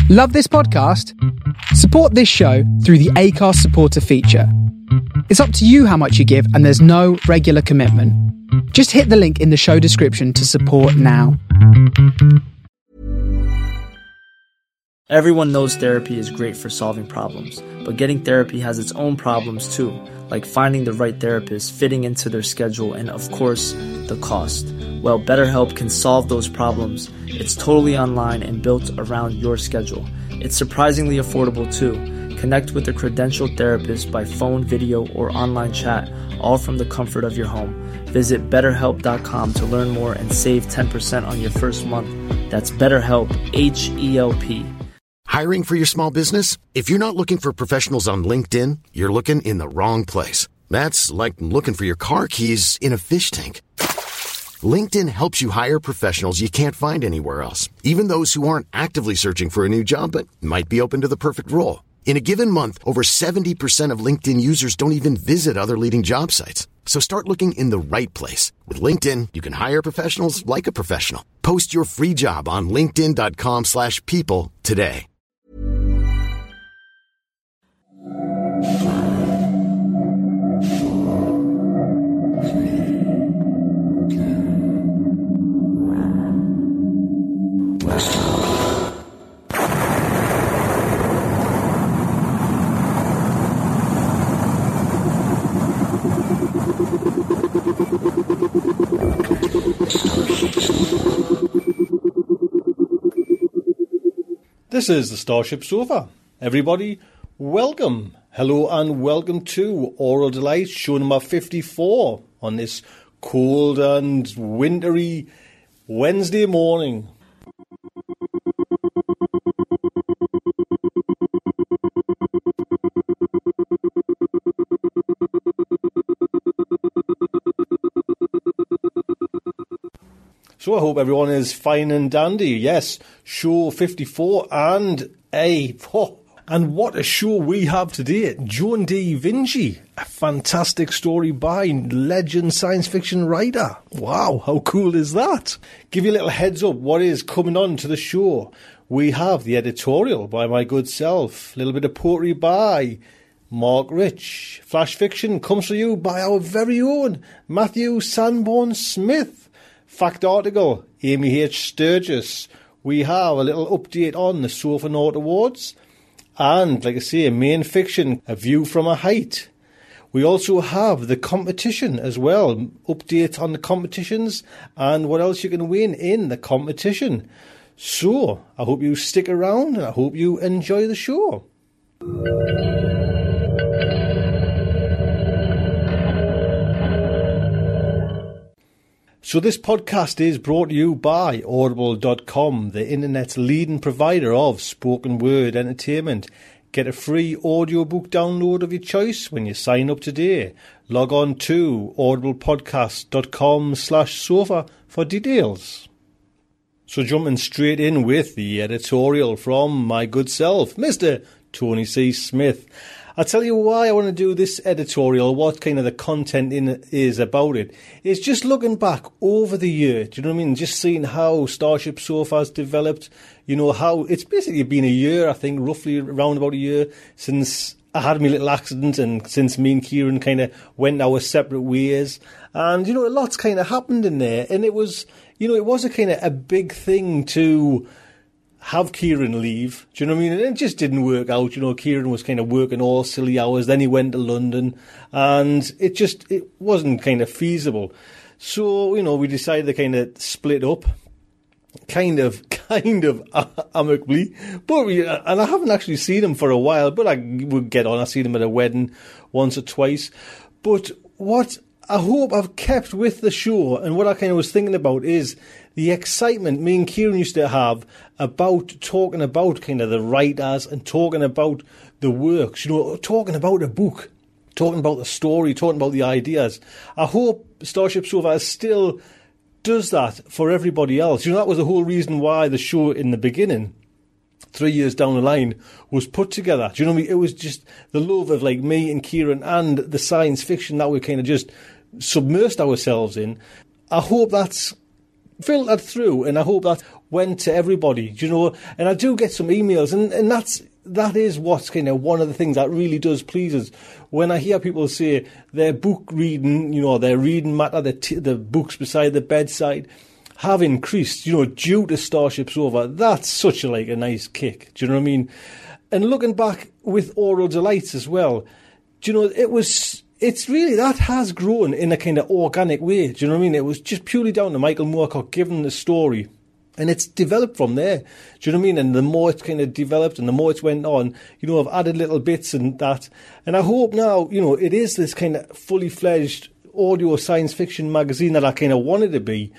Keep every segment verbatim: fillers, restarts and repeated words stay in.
Love this podcast? Support this show through the Acast supporter feature. It's up to you how much you give, and there's no regular commitment. Just hit the link in the show description to support now. Everyone knows therapy is great for solving problems, but getting therapy has its own problems too, like finding the right therapist, fitting into their schedule, and of course, the cost. Well, BetterHelp can solve those problems. It's totally online and built around your schedule. It's surprisingly affordable too. Connect with a credentialed therapist by phone, video, or online chat, all from the comfort of your home. Visit better help dot com to learn more and save ten percent on your first month. That's BetterHelp, H E L P. Hiring for your small business? If you're not looking for professionals on LinkedIn, you're looking in the wrong place. That's like looking for your car keys in a fish tank. LinkedIn helps you hire professionals you can't find anywhere else, even those who aren't actively searching for a new job but might be open to the perfect role. In a given month, over seventy percent of LinkedIn users don't even visit other leading job sites. So start looking in the right place. With LinkedIn, you can hire professionals like a professional. Post your free job on linkedin dot com slash people today. This is the Starship Sofa. Everybody, welcome, hello and welcome to Oral Delight, show number fifty-four on this cold and wintry Wednesday morning. So I hope everyone is fine and dandy. Yes, show fifty-four and a... Oh, and what a show we have today. Joan Da Vinci, a fantastic story by legend science fiction writer. Wow, how cool is that? Give you a little heads up what is coming on to the show. We have the editorial by my good self, a little bit of poetry by Mark Rich. Flash fiction comes to you by our very own Matthew Sanborn Smith. Fact article, Amy H. Sturgis. We have a little update on the Sofa Note Awards. And, like I say, main fiction, A View from a Height. We also have the competition as well. Update on the competitions and what else you can win in the competition. So, I hope you stick around and I hope you enjoy the show. So this podcast is brought to you by audible dot com, the internet's leading provider of spoken word entertainment. Get a free audiobook download of your choice when you sign up today. Log on to audiblepodcast dot com slash sofa for details. So jumping straight in with the editorial from my good self, Mister Tony C. Smith. I'll tell you why I want to do this editorial, what kind of the content in it is about it. It's just looking back over the year, do you know what I mean? Just seeing how Starship Sofa has developed, you know, how it's basically been a year, I think, roughly around about a year since I had my little accident and since me and Kieran kind of went our separate ways. And, you know, a lot's kind of happened in there. And it was, you know, it was a kind of a big thing to have Kieran leave, do you know what I mean? And it just didn't work out, you know. Kieran was kind of working all silly hours, then he went to London, and it just, it wasn't kind of feasible. So, you know, we decided to kind of split up, kind of, kind of amicably, but we, and I haven't actually seen him for a while, but I would get on, I've seen him at a wedding once or twice. But what I hope I've kept with the show, and what I kind of was thinking about, is the excitement me and Kieran used to have about talking about kind of the writers and talking about the works, you know, talking about a book, talking about the story, talking about the ideas. I hope Starship Sofa still does that for everybody else. You know, that was the whole reason why the show in the beginning, three years down the line, was put together. Do you know what I mean? It was just the love of like me and Kieran and the science fiction that we kind of just submersed ourselves in. I hope that's filtered through, and I hope that went to everybody, you know, and I do get some emails, and, and that's that is what's kind of one of the things that really does please us. When I hear people say their book reading, you know, their reading matter, the, t- the books beside the bedside have increased, you know, due to Starship Sofa, that's such a, like a nice kick, do you know what I mean? And looking back with Oral Delights as well, do you know, it was... It's really, that has grown in a kind of organic way. Do you know what I mean? It was just purely down to Michael Moorcock giving the story. And it's developed from there. Do you know what I mean? And the more it's kind of developed and the more it's went on, you know, I've added little bits and that. And I hope now, you know, it is this kind of fully fledged audio science fiction magazine that I kind of wanted to be.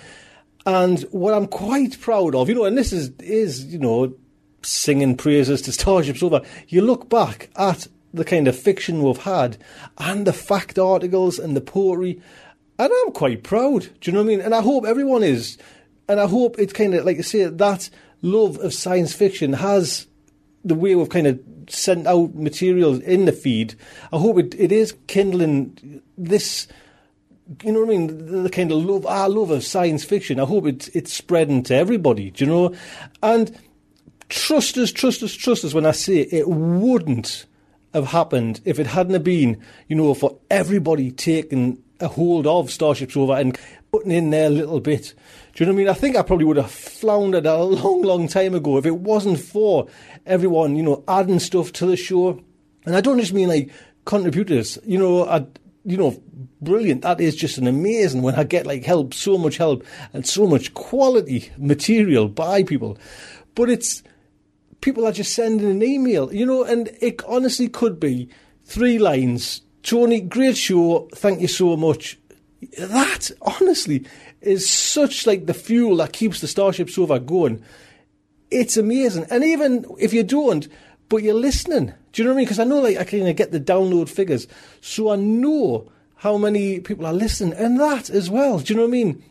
And what I'm quite proud of, you know, and this is, is you know, singing praises to Starship Sofa. You look back at the kind of fiction we've had and the fact articles and the poetry, and I'm quite proud, do you know what I mean? And I hope everyone is, and I hope it's kind of, like I say, that love of science fiction has the way we've kind of sent out materials in the feed. I hope it, it is kindling this, you know what I mean, the, the kind of love, our love of science fiction. I hope it's, it's spreading to everybody, do you know? And trust us, trust us, trust us when I say it wouldn't have happened if it hadn't have been, you know, for everybody taking a hold of Starship Sofa and putting in their little bit. Do you know what I mean? I think I probably would have floundered a long, long time ago if it wasn't for everyone, you know, adding stuff to the show. And I don't just mean like contributors, you know, I, you know, brilliant. That is just an amazing when I get like help, so much help and so much quality material by people. But it's, people are just sending an email, you know, and it honestly could be three lines. Tony, great show. Thank you so much. That, honestly, is such like the fuel that keeps the Starship Sofa going. It's amazing. And even if you don't, but you're listening, do you know what I mean? Because I know, like, I kind of get the download figures. So I know how many people are listening. And that as well, do you know what I mean?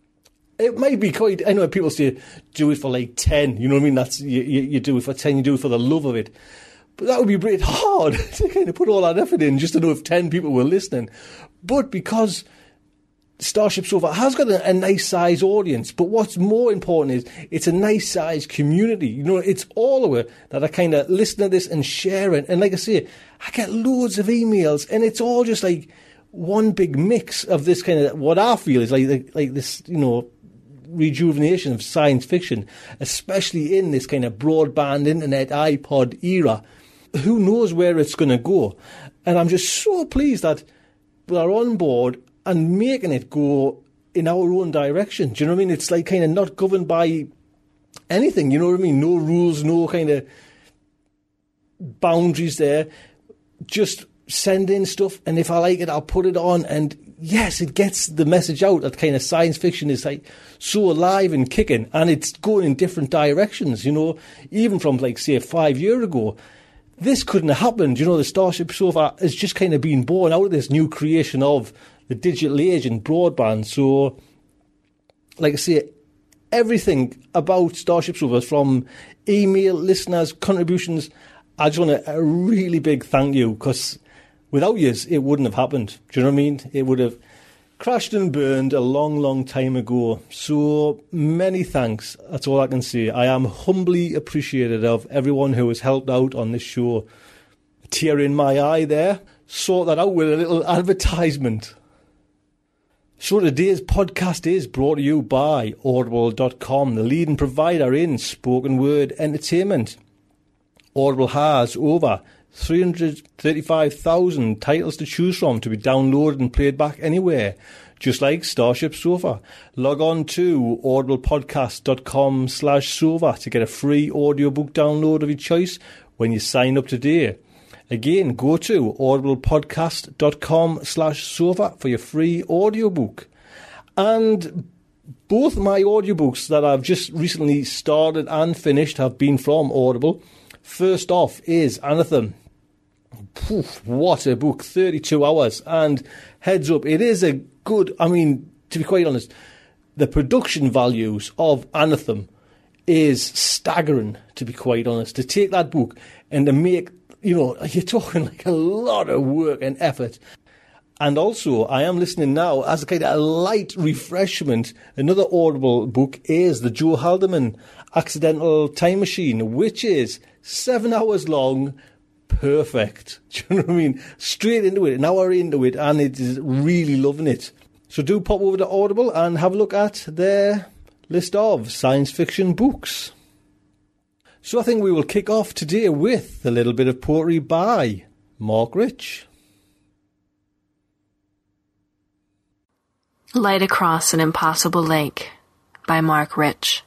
It might be quite, I know people say, do it for like ten, you know what I mean? That's, you, you, you do it for ten, you do it for the love of it. But that would be pretty hard to kind of put all that effort in just to know if ten people were listening. But because Starship Sofa has got a, a nice size audience, but what's more important is it's a nice size community. You know, it's all of it that I kind of listen to this and share it. And like I say, I get loads of emails and it's all just like one big mix of this kind of, what I feel is like, like, like this, you know, rejuvenation of science fiction, especially in this kind of broadband internet iPod era. Who knows where it's going to go? And I'm just so pleased that we are on board and making it go in our own direction. Do you know what I mean? It's like kind of not governed by anything, you know what I mean? No rules, no kind of boundaries there. Just send in stuff, and if I like it, I'll put it on. And yes, it gets the message out that kind of science fiction is like so alive and kicking, and it's going in different directions, you know. Even from, like, say, five years ago, this couldn't have happened. You know, the Starship Sofa has just kind of been born out of this new creation of the digital age and broadband. So, like I say, everything about Starship Sofa, from email, listeners, contributions, I just want a really big thank you, because without yous, it wouldn't have happened. Do you know what I mean? It would have crashed and burned a long, long time ago. So many thanks. That's all I can say. I am humbly appreciative of everyone who has helped out on this show. A tear in my eye there. Sort that out with a little advertisement. So today's podcast is brought to you by Audible dot com, the leading provider in spoken word entertainment. Audible has over three hundred thirty-five thousand titles to choose from to be downloaded and played back anywhere, just like Starship Sofa. Log on to audiblepodcast dot com slash sofa to get a free audiobook download of your choice when you sign up today. Again, go to audiblepodcast dot com slash sofa for your free audiobook. And both my audiobooks that I've just recently started and finished have been from Audible. First off is Anathem. Poof, what a book, thirty-two hours. And heads up, it is a good, I mean, to be quite honest, the production values of Anathem is staggering, to be quite honest. To take that book and to make, you know, you're talking like a lot of work and effort. And also, I am listening now, as a kind of a light refreshment, another Audible book is the Joe Haldeman Accidental Time Machine, which is seven hours long, perfect. Do you know what I mean? Straight into it, an hour into it, and it is really loving it. So do pop over to Audible and have a look at their list of science fiction books. So I think we will kick off today with a little bit of poetry by Mark Rich. Light Across an Impossible Lake by Mark Rich.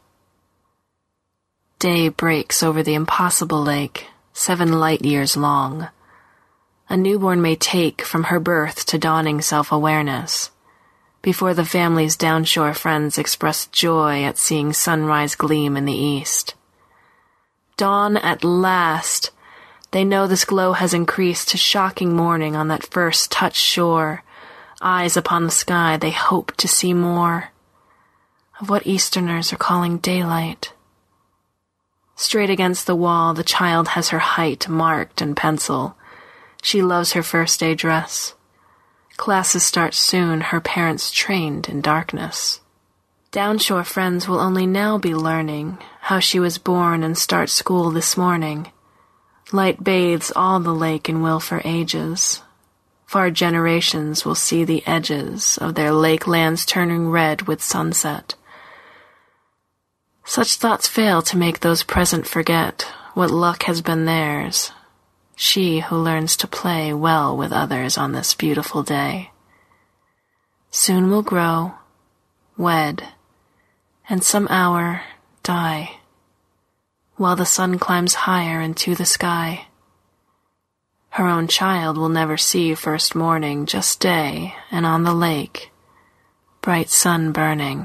Day breaks over the impossible lake, seven light years long. A newborn may take from her birth to dawning self-awareness, before the family's downshore friends express joy at seeing sunrise gleam in the east. Dawn at last! They know this glow has increased to shocking morning on that first touched shore. Eyes upon the sky, they hope to see more of what Easterners are calling daylight. Straight against the wall, the child has her height marked in pencil. She loves her first day dress. Classes start soon, her parents trained in darkness. Downshore friends will only now be learning how she was born and start school this morning. Light bathes all the lake in will for ages. Far generations will see the edges of their lake lands turning red with sunset. Such thoughts fail to make those present forget what luck has been theirs. She who learns to play well with others on this beautiful day. Soon will grow, wed, and some hour die, while the sun climbs higher into the sky. Her own child will never see first morning, just day, and on the lake, bright sun burning.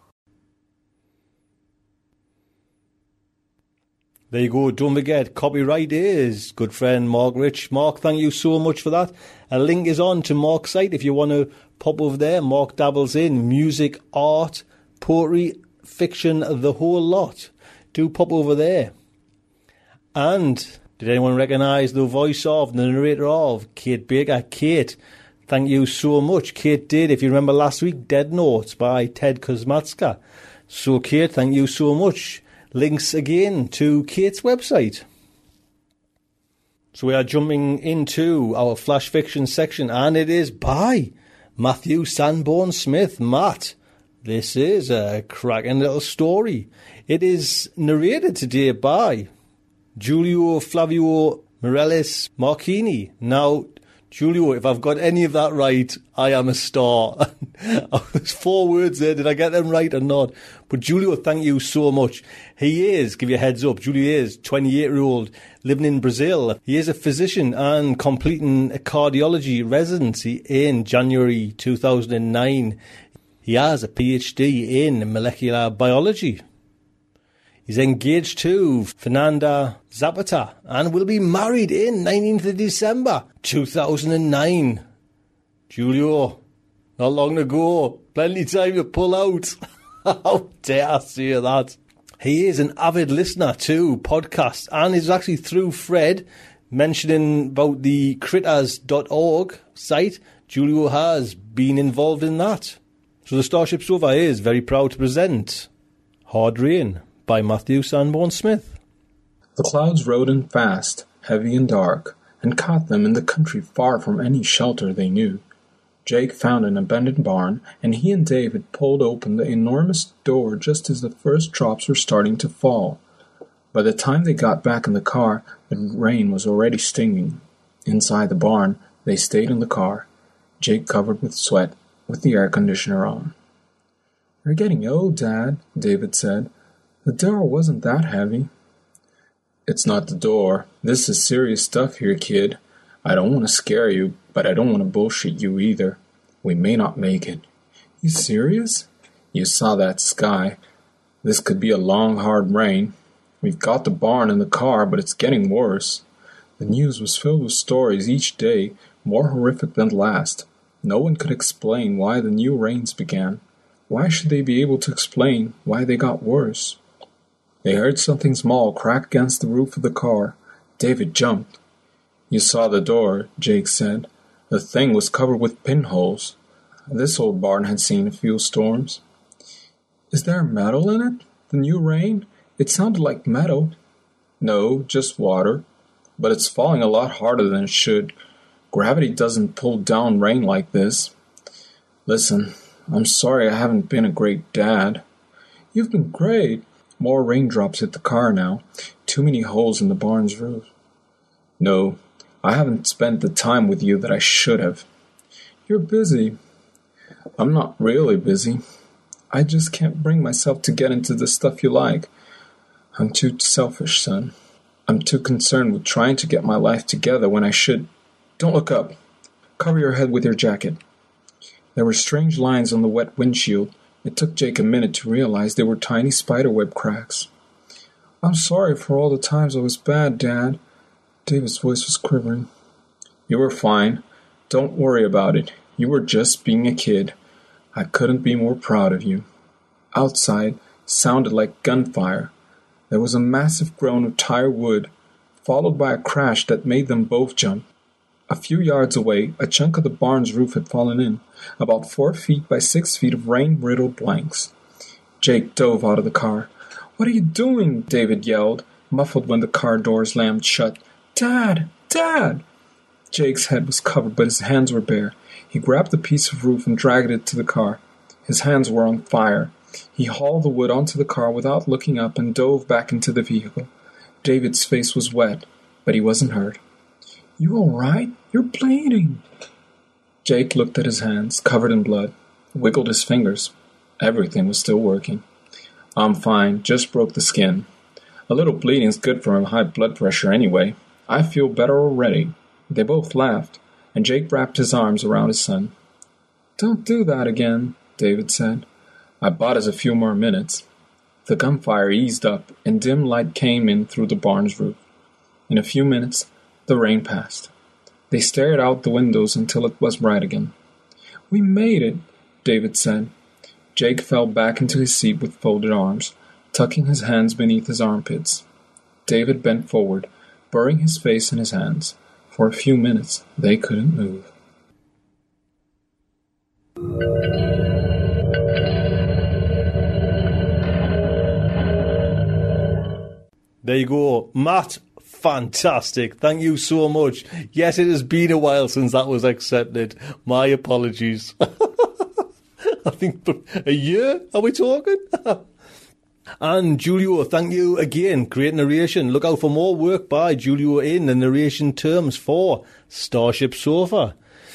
There you go, don't forget, copyright is good friend Mark Rich. Mark, thank you so much for that. A link is on to Mark's site if you want to pop over there. Mark dabbles in music, art, poetry, fiction, the whole lot. Do pop over there. And did anyone recognise the voice of, the narrator of, Kate Baker? Kate, thank you so much. Kate did, if you remember last week, Dead Notes by Ted Kosmatska. So Kate, thank you so much. Links again to Kate's website. So we are jumping into our flash fiction section, and it is by Matthew Sanborn Smith. Matt, this is a cracking little story. It is narrated today by Giulio Flavio Mireles Marchini. Now, Giulio, if I've got any of that right, I am a star. There's four words there. Did I get them right or not? But Giulio, thank you so much. He is, give you a heads up, Giulio is twenty-eight-year-old living in Brazil. He is a physician and completing a cardiology residency in January two thousand nine. He has a PhD in molecular biology. He's engaged to Fernanda Zapata and will be married in nineteenth of December two thousand nine. Giulio, not long to go. Plenty of time to pull out. How dare I say that? He is an avid listener to podcasts, and it's actually through Fred mentioning about the critters dot org site. Giulio has been involved in that. So the Starship Sofa is very proud to present Hard Rain by Matthew Sanborn Smith. The clouds rode in fast, heavy and dark, and caught them in the country far from any shelter they knew. Jake found an abandoned barn, and he and David pulled open the enormous door just as the first drops were starting to fall. By the time they got back in the car, the rain was already stinging. Inside the barn, they stayed in the car, Jake covered with sweat, with the air conditioner on. "You're getting old, Dad," David said. "The door wasn't that heavy." "It's not the door. This is serious stuff here, kid. I don't want to scare you, but I don't want to bullshit you either. We may not make it." "You serious?" "You saw that sky. This could be a long, hard rain. We've got the barn and the car, but it's getting worse. The news was filled with stories each day, more horrific than the last. No one could explain why the new rains began. Why should they be able to explain why they got worse?" They heard something small crack against the roof of the car. David jumped. "You saw the door," Jake said. The thing was covered with pinholes. This old barn had seen a few storms. Is there metal in it? The new rain? It sounded like metal. No, just water. But it's falling a lot harder than it should. Gravity doesn't pull down rain like this. Listen, I'm sorry I haven't been a great dad. You've been great. More raindrops hit the car now. Too many holes in the barn's roof. No, I haven't spent the time with you that I should have. You're busy. I'm not really busy. I just can't bring myself to get into the stuff you like. I'm too selfish, son. I'm too concerned with trying to get my life together when I should... Don't look up. Cover your head with your jacket. There were strange lines on the wet windshield. It took Jake a minute to realize they were tiny spiderweb cracks. I'm sorry for all the times I was bad, Dad. David's voice was quivering. You were fine. Don't worry about it. You were just being a kid. I couldn't be more proud of you. Outside sounded like gunfire. There was a massive groan of tire wood, followed by a crash that made them both jump. A few yards away, a chunk of the barn's roof had fallen in, about four feet by six feet of rain-riddled blanks. Jake dove out of the car. What are you doing? David yelled, muffled when the car door slammed shut. Dad! Dad! Jake's head was covered, but his hands were bare. He grabbed the piece of roof and dragged it to the car. His hands were on fire. He hauled the wood onto the car without looking up and dove back into the vehicle. David's face was wet, but he wasn't hurt. You all right? You're bleeding. Jake looked at his hands, covered in blood, wiggled his fingers. Everything was still working. I'm fine, just broke the skin. A little bleeding's good for high blood pressure anyway. I feel better already. They both laughed, and Jake wrapped his arms around his son. Don't do that again, David said. I bought us a few more minutes. The gunfire eased up, and dim light came in through the barn's roof. In a few minutes, the rain passed. They stared out the windows until it was bright again. We made it, David said. Jake fell back into his seat with folded arms, tucking his hands beneath his armpits. David bent forward, burying his face in his hands. For a few minutes, they couldn't move. There you go. Matt, fantastic. Thank you so much. Yes, it has been a while since that was accepted. My apologies. I think a year, are we talking? And Julio, thank you again. Great narration. Look out for more work by Julio in the narration terms for Starship Sofa.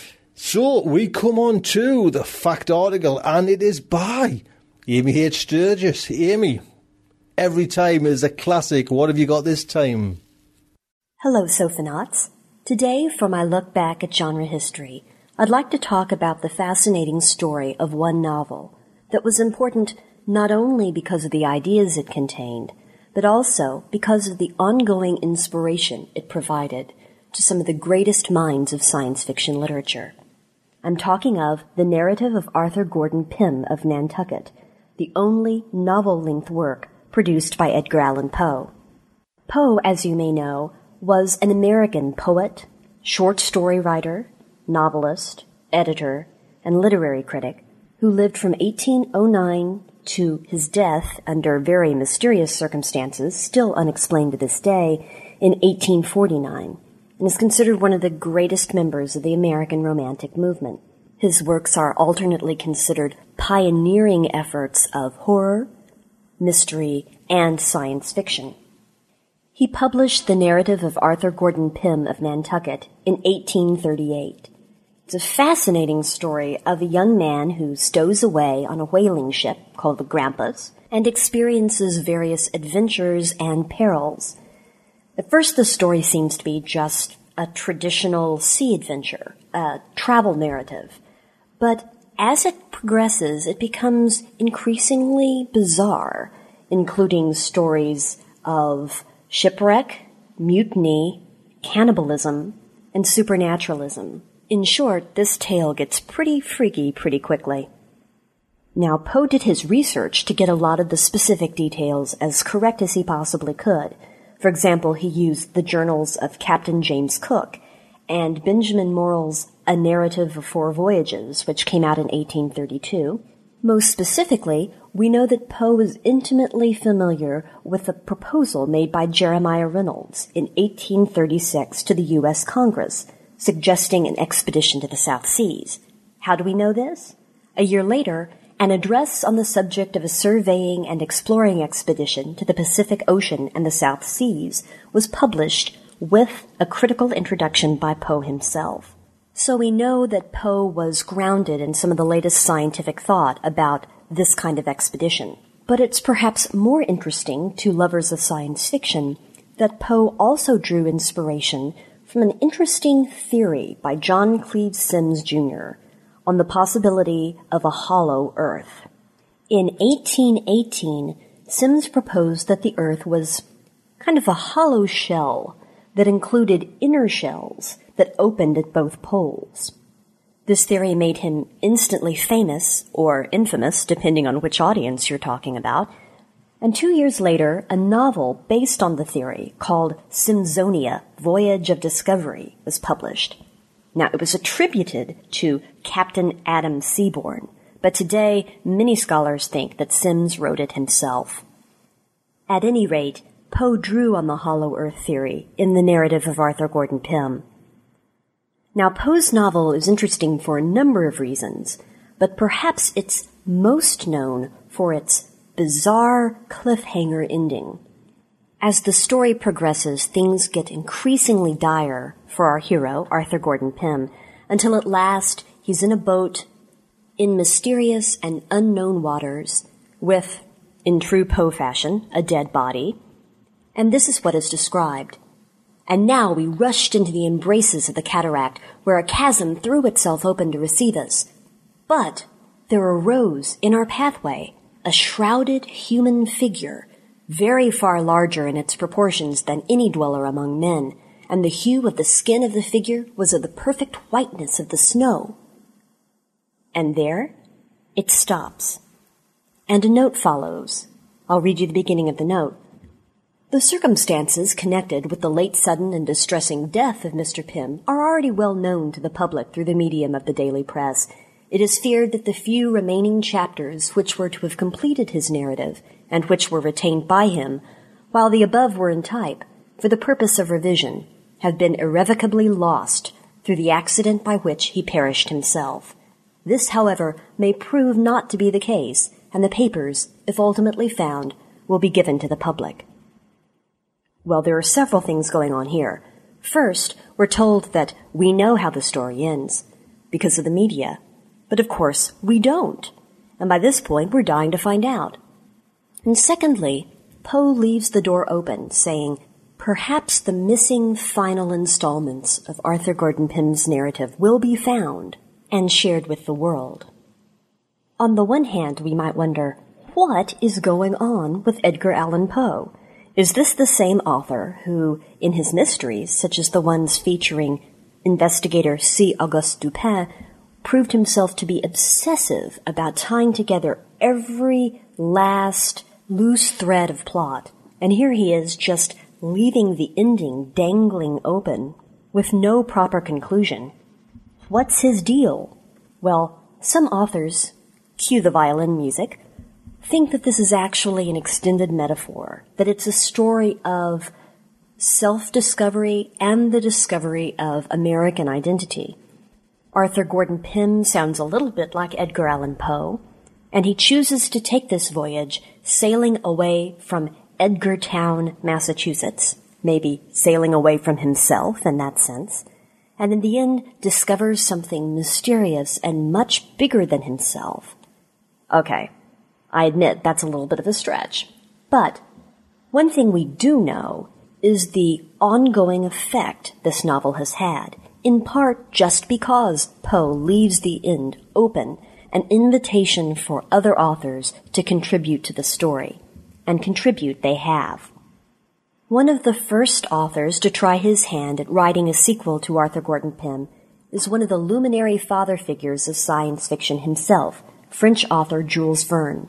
So we come on to the fact article, and it is by Amy H. Sturgis. Amy, every time is a classic. What have you got this time? Hello, Sofanauts. Today, for my look back at genre history, I'd like to talk about the fascinating story of one novel that was important not only because of the ideas it contained, but also because of the ongoing inspiration it provided to some of the greatest minds of science fiction literature. I'm talking of The Narrative of Arthur Gordon Pym of Nantucket, the only novel-length work produced by Edgar Allan Poe. Poe, as you may know, was an American poet, short story writer, novelist, editor, and literary critic who lived from eighteen oh nine to his death under very mysterious circumstances, still unexplained to this day, in eighteen forty-nine, and is considered one of the greatest members of the American Romantic movement. His works are alternately considered pioneering efforts of horror, mystery, and science fiction. He published The Narrative of Arthur Gordon Pym of Nantucket in eighteen thirty-eight. It's a fascinating story of a young man who stows away on a whaling ship called the Grampus and experiences various adventures and perils. At first, the story seems to be just a traditional sea adventure, a travel narrative. But as it progresses, it becomes increasingly bizarre, including stories of shipwreck, mutiny, cannibalism, and supernaturalism. In short, this tale gets pretty freaky pretty quickly. Now, Poe did his research to get a lot of the specific details as correct as he possibly could. For example, he used the journals of Captain James Cook and Benjamin Morrell's A Narrative of Four Voyages, which came out in eighteen thirty-two. Most specifically, we know that Poe was intimately familiar with the proposal made by Jeremiah Reynolds in eighteen thirty-six to the U S Congress, suggesting an expedition to the South Seas. How do we know this? A year later, an address on the subject of a surveying and exploring expedition to the Pacific Ocean and the South Seas was published with a critical introduction by Poe himself. So we know that Poe was grounded in some of the latest scientific thought about this kind of expedition. But it's perhaps more interesting to lovers of science fiction that Poe also drew inspiration from an interesting theory by John Cleave Sims Junior on the possibility of a hollow Earth. In eighteen eighteen, Sims proposed that the Earth was kind of a hollow shell that included inner shells that opened at both poles. This theory made him instantly famous, or infamous, depending on which audience you're talking about, and two years later, a novel based on the theory called Simsonia, Voyage of Discovery, was published. Now, it was attributed to Captain Adam Seaborn, but today many scholars think that Sims wrote it himself. At any rate, Poe drew on the hollow earth theory in the narrative of Arthur Gordon Pym. Now, Poe's novel is interesting for a number of reasons, but perhaps it's most known for its bizarre cliffhanger ending. As the story progresses, things get increasingly dire for our hero, Arthur Gordon Pym, until at last he's in a boat in mysterious and unknown waters with, in true Poe fashion, a dead body. And this is what is described. And now we rushed into the embraces of the cataract, where a chasm threw itself open to receive us. But there arose in our pathway a shrouded human figure, very far larger in its proportions than any dweller among men, and the hue of the skin of the figure was of the perfect whiteness of the snow. And there it stops. And a note follows. I'll read you the beginning of the note. The circumstances connected with the late sudden and distressing death of Mister Pym are already well known to the public through the medium of the daily press. It is feared that the few remaining chapters which were to have completed his narrative, and which were retained by him, while the above were in type, for the purpose of revision, have been irrevocably lost through the accident by which he perished himself. This, however, may prove not to be the case, and the papers, if ultimately found, will be given to the public. Well, there are several things going on here. First, we're told that we know how the story ends, because of the media. But of course, we don't. And by this point, we're dying to find out. And secondly, Poe leaves the door open, saying, perhaps the missing final installments of Arthur Gordon Pym's narrative will be found and shared with the world. On the one hand, we might wonder, what is going on with Edgar Allan Poe? Is this the same author who, in his mysteries, such as the ones featuring investigator C. Auguste Dupin, proved himself to be obsessive about tying together every last loose thread of plot, and here he is just leaving the ending dangling open with no proper conclusion? What's his deal? Well, some authors, cue the violin music, think that this is actually an extended metaphor, that it's a story of self-discovery and the discovery of American identity. Arthur Gordon Pym sounds a little bit like Edgar Allan Poe, and he chooses to take this voyage sailing away from Edgartown, Massachusetts, maybe sailing away from himself in that sense, and in the end discovers something mysterious and much bigger than himself. Okay, I admit that's a little bit of a stretch, but one thing we do know is the ongoing effect this novel has had, in part just because Poe leaves the end open, an invitation for other authors to contribute to the story. And contribute they have. One of the first authors to try his hand at writing a sequel to Arthur Gordon Pym is one of the luminary father figures of science fiction himself, French author Jules Verne.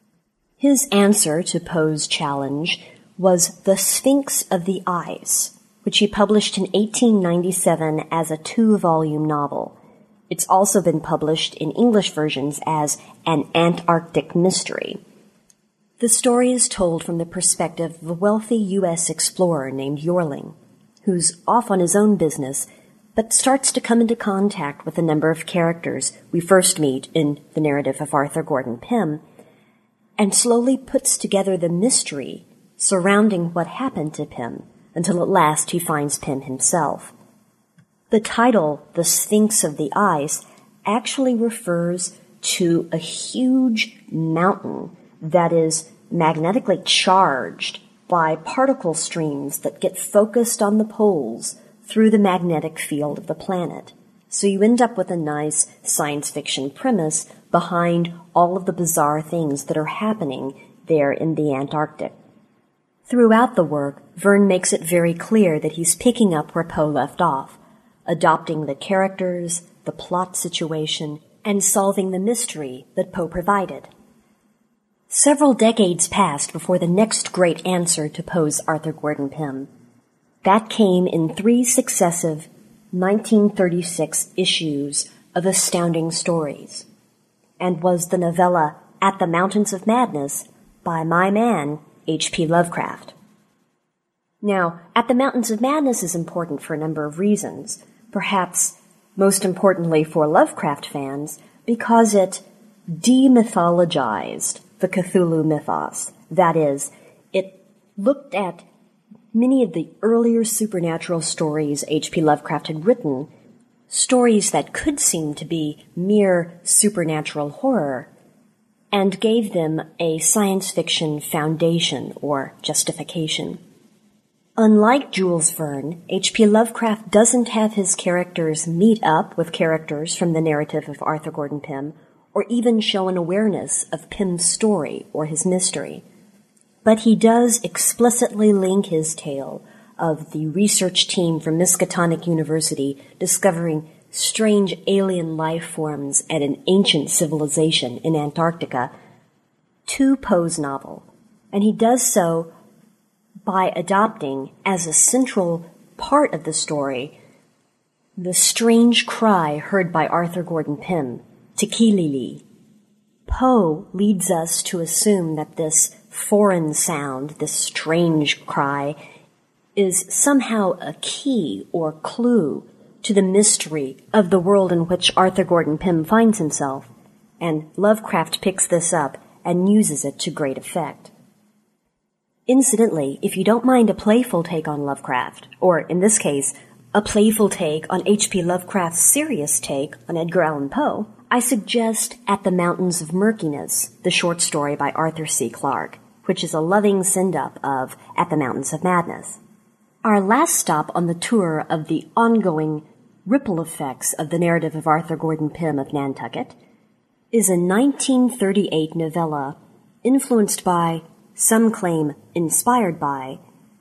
His answer to Poe's challenge was The Sphinx of the Ice, which he published in eighteen ninety-seven as a two-volume novel. It's also been published in English versions as An Antarctic Mystery. The story is told from the perspective of a wealthy U S explorer named Yorling, who's off on his own business, but starts to come into contact with a number of characters we first meet in the narrative of Arthur Gordon Pym, and slowly puts together the mystery surrounding what happened to Pym, until at last he finds Pym himself. The title, The Sphinx of the Ice, actually refers to a huge mountain that is magnetically charged by particle streams that get focused on the poles through the magnetic field of the planet. So you end up with a nice science fiction premise behind all of the bizarre things that are happening there in the Antarctic. Throughout the work, Verne makes it very clear that he's picking up where Poe left off, adopting the characters, the plot situation, and solving the mystery that Poe provided. Several decades passed before the next great answer to Poe's Arthur Gordon Pym. That came in three successive nineteen thirty-six issues of Astounding Stories, and was the novella At the Mountains of Madness by my man, H P Lovecraft. Now, At the Mountains of Madness is important for a number of reasons, perhaps most importantly for Lovecraft fans, because it demythologized the Cthulhu mythos. That is, it looked at many of the earlier supernatural stories H P Lovecraft had written, stories that could seem to be mere supernatural horror, and gave them a science fiction foundation or justification. Unlike Jules Verne, H P Lovecraft doesn't have his characters meet up with characters from the narrative of Arthur Gordon Pym, or even show an awareness of Pym's story or his mystery. But he does explicitly link his tale of the research team from Miskatonic University discovering strange alien life forms at an ancient civilization in Antarctica to Poe's novel, and he does so by adopting as a central part of the story the strange cry heard by Arthur Gordon Pym, Tikilili. Poe leads us to assume that this foreign sound, this strange cry, is somehow a key or clue to the mystery of the world in which Arthur Gordon Pym finds himself, and Lovecraft picks this up and uses it to great effect. Incidentally, if you don't mind a playful take on Lovecraft, or in this case, a playful take on H P Lovecraft's serious take on Edgar Allan Poe, I suggest At the Mountains of Murkiness, the short story by Arthur C. Clarke, which is a loving send-up of At the Mountains of Madness. Our last stop on the tour of the ongoing ripple effects of the narrative of Arthur Gordon Pym of Nantucket is a nineteen thirty-eight novella influenced by, some claim inspired by,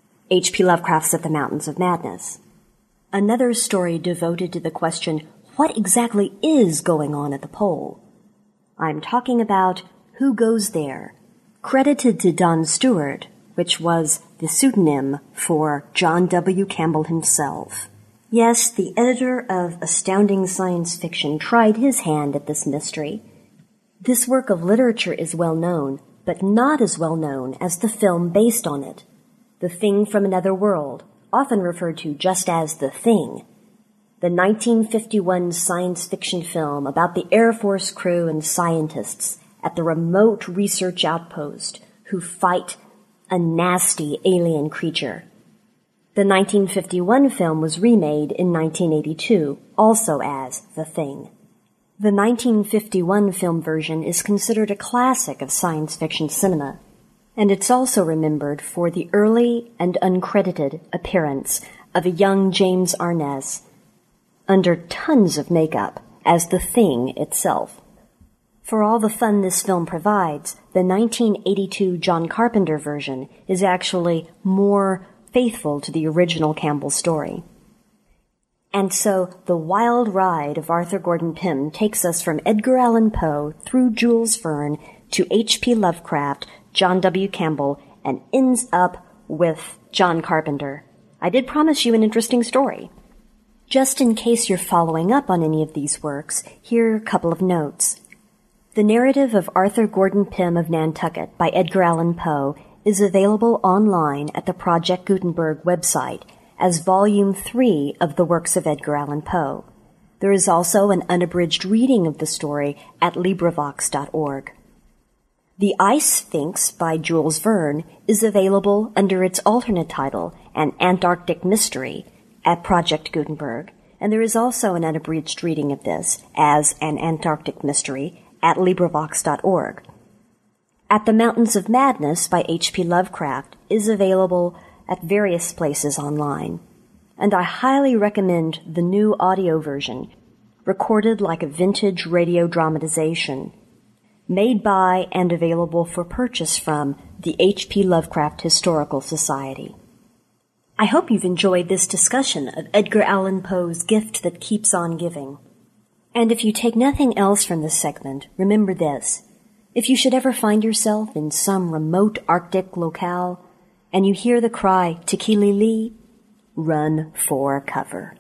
H P Lovecraft's At the Mountains of Madness. Another story devoted to the question, what exactly is going on at the pole? I'm talking about Who Goes There, credited to Don Stewart, which was the pseudonym for John W. Campbell himself. Yes, the editor of Astounding Science Fiction tried his hand at this mystery. This work of literature is well known, but not as well known as the film based on it, The Thing from Another World, often referred to just as The Thing, the nineteen fifty-one science fiction film about the Air Force crew and scientists at the remote research outpost who fight a nasty alien creature. The nineteen fifty-one film was remade in nineteen eighty-two, also as The Thing. The nineteen fifty-one film version is considered a classic of science fiction cinema, and it's also remembered for the early and uncredited appearance of a young James Arness under tons of makeup as the Thing itself. For all the fun this film provides, the nineteen eighty-two John Carpenter version is actually more faithful to the original Campbell story. And so the wild ride of Arthur Gordon Pym takes us from Edgar Allan Poe through Jules Verne to H P Lovecraft, John W. Campbell, and ends up with John Carpenter. I did promise you an interesting story. Just in case you're following up on any of these works, here are a couple of notes. The narrative of Arthur Gordon Pym of Nantucket by Edgar Allan Poe is available online at the Project Gutenberg website as Volume three of the works of Edgar Allan Poe. There is also an unabridged reading of the story at LibriVox dot org. The Ice Sphinx by Jules Verne is available under its alternate title, An Antarctic Mystery, at Project Gutenberg, and there is also an unabridged reading of this as An Antarctic Mystery at LibriVox dot org. At the Mountains of Madness by H P Lovecraft is available at various places online, and I highly recommend the new audio version, recorded like a vintage radio dramatization, made by and available for purchase from the H P Lovecraft Historical Society. I hope you've enjoyed this discussion of Edgar Allan Poe's gift that keeps on giving. And if you take nothing else from this segment, remember this. If you should ever find yourself in some remote Arctic locale and you hear the cry, Tikili-li, run for cover.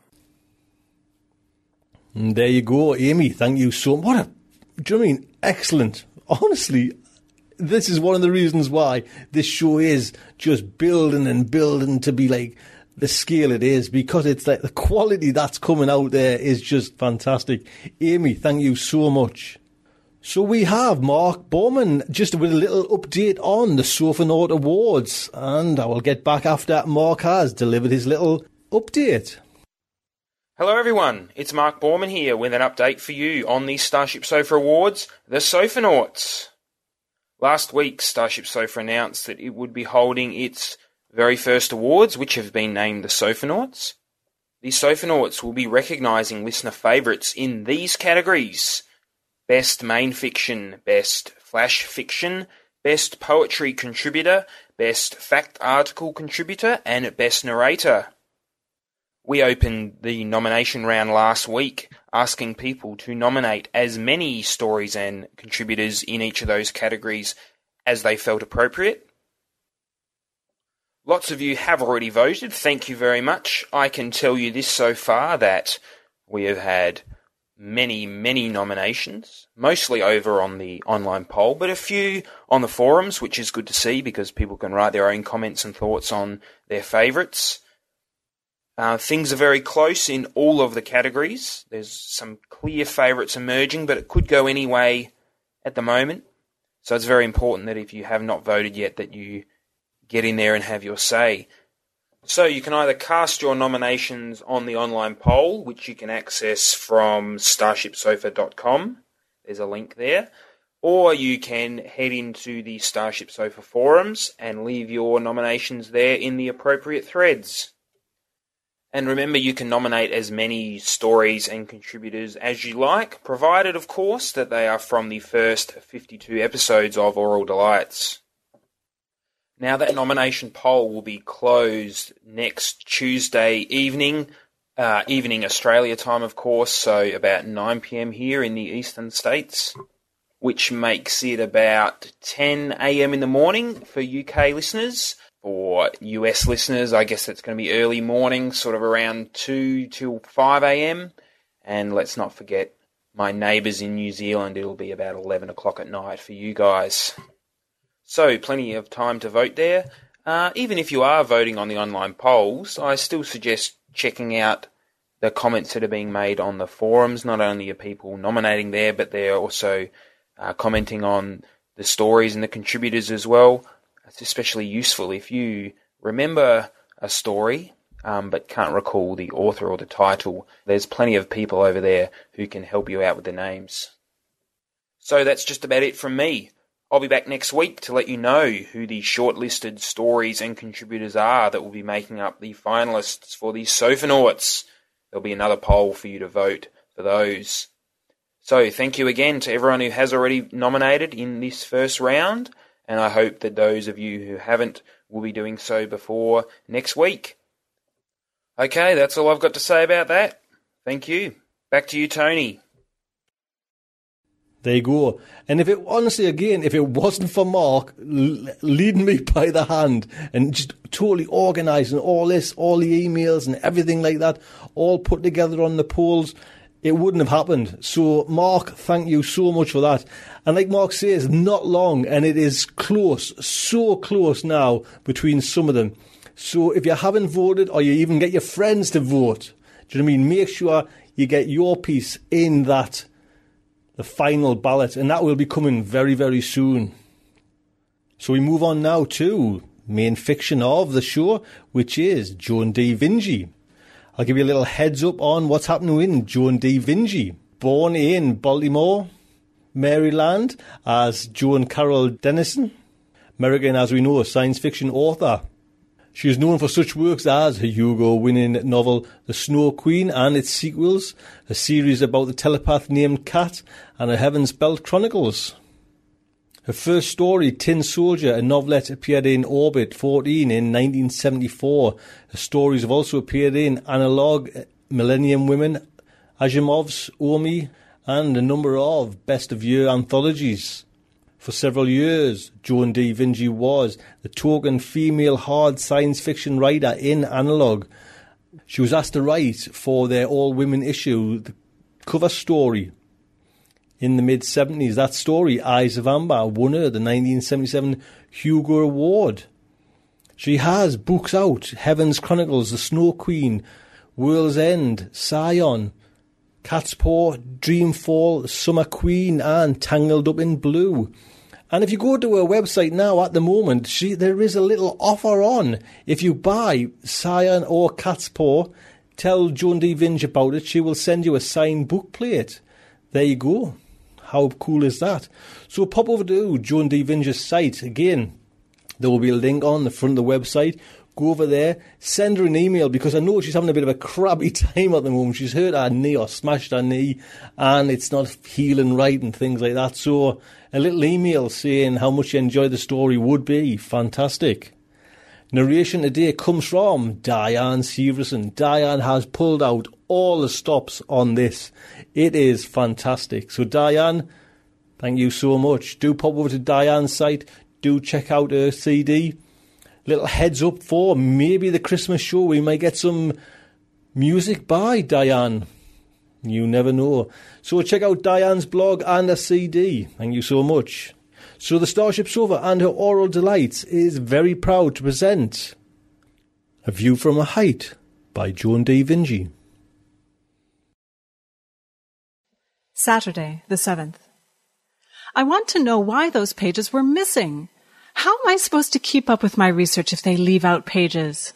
And there you go, Amy. Thank you so much. What a, do you know what I mean? Excellent. Honestly, this is one of the reasons why this show is just building and building to be like the scale it is, because it's like the quality that's coming out there is just fantastic. Amy, thank you so much. So we have Mark Bowman just with a little update on the Sophonaut Awards, and I will get back after Mark has delivered his little update. Hello everyone, it's Mark Borman here with an update for you on the Starship Sofa Awards, the Sophonauts. Last week, Starship Sofa announced that it would be holding its very first awards, which have been named the Sophonauts. The Sophonauts will be recognising listener favourites in these categories: Best Main Fiction, Best Flash Fiction, Best Poetry Contributor, Best Fact Article Contributor, and Best Narrator. We opened the nomination round last week, asking people to nominate as many stories and contributors in each of those categories as they felt appropriate. Lots of you have already voted, thank you very much. I can tell you this so far, that we have had many, many nominations, mostly over on the online poll, but a few on the forums, which is good to see because people can write their own comments and thoughts on their favourites. Uh, things are very close in all of the categories. There's some clear favourites emerging, but it could go any way at the moment. So it's very important that if you have not voted yet, that you get in there and have your say. So you can either cast your nominations on the online poll, which you can access from starship sofa dot com. There's a link there. Or you can head into the Starship Sofa forums and leave your nominations there in the appropriate threads. And remember, you can nominate as many stories and contributors as you like, provided, of course, that they are from the first fifty-two episodes of Aural Delights. Now, that nomination poll will be closed next Tuesday evening, uh, evening Australia time, of course, so about nine p.m. here in the eastern states, which makes it about ten a.m. in the morning for U K listeners. For U S listeners, I guess it's going to be early morning, sort of around two till five a.m. And let's not forget my neighbours in New Zealand, it'll be about eleven o'clock at night for you guys. So, plenty of time to vote there. Uh, even if you are voting on the online polls, I still suggest checking out the comments that are being made on the forums. Not only are people nominating there, but they're also uh, commenting on the stories and the contributors as well. It's especially useful if you remember a story um, but can't recall the author or the title. There's plenty of people over there who can help you out with the names. So that's just about it from me. I'll be back next week to let you know who the shortlisted stories and contributors are that will be making up the finalists for the Sophonauts. There'll be another poll for you to vote for those. So thank you again to everyone who has already nominated in this first round. And I hope that those of you who haven't will be doing so before next week. Okay, that's all I've got to say about that. Thank you. Back to you, Tony. There you go. And if it, honestly, again, if it wasn't for Mark l- leading me by the hand and just totally organising all this, all the emails and everything like that, all put together on the polls, it wouldn't have happened. So, Mark, thank you so much for that. And like Mark says, not long, and it is close, so close now between some of them. So if you haven't voted, or you even get your friends to vote, do you know what I mean? Make sure you get your piece in that, the final ballot, and that will be coming very, very soon. So we move on now to main fiction of the show, which is Joan D. Vinge. I'll give you a little heads up on what's happening in Joan D. Vinge. Born in Baltimore, Maryland, as Joan Carol Dennison. American, as we know, science fiction author. She is known for such works as her Hugo-winning novel The Snow Queen and its sequels, a series about the telepath named Kat, and her Heaven's Belt Chronicles. Her first story, Tin Soldier, a novelette, appeared in Orbit fourteen in nineteen seventy-four. Her stories have also appeared in Analog, Millennium Women, Asimov's Omi, and a number of Best of Year anthologies. For several years, Joan D. Vinge was the token female hard science fiction writer in Analog. She was asked to write for their all-women issue, the cover story. In the mid-seventies, that story, Eyes of Amber, won her the nineteen seventy-seven Hugo Award. She has books out, Heaven's Chronicles, The Snow Queen, World's End, Scion, Cat's Paw, Dreamfall, Summer Queen, and Tangled Up in Blue. And if you go to her website now at the moment, she, there is a little offer on. If you buy Scion or Cat's Paw, tell Joan D. Vinge about it. She will send you a signed book plate. There you go. How cool is that? So pop over to Joan D. Vinge's site. Again, there will be a link on the front of the website. Go over there, send her an email, because I know she's having a bit of a crabby time at the moment. She's hurt her knee or smashed her knee, and it's not healing right and things like that. So a little email saying how much you enjoy the story would be fantastic. Narration today comes from Diane Severson. Diane has pulled out all the stops on this. It is fantastic. So Diane, thank you so much. Do pop over to Diane's site. Do check out her C D. Little heads up for maybe the Christmas show. We might get some music by Diane. You never know. So check out Diane's blog and her C D. Thank you so much. So the Starship Sofa and her Aural Delights is very proud to present A View from a Height by Joan D. Vinge. Saturday, the seventh. I want to know why those pages were missing. How am I supposed to keep up with my research if they leave out pages?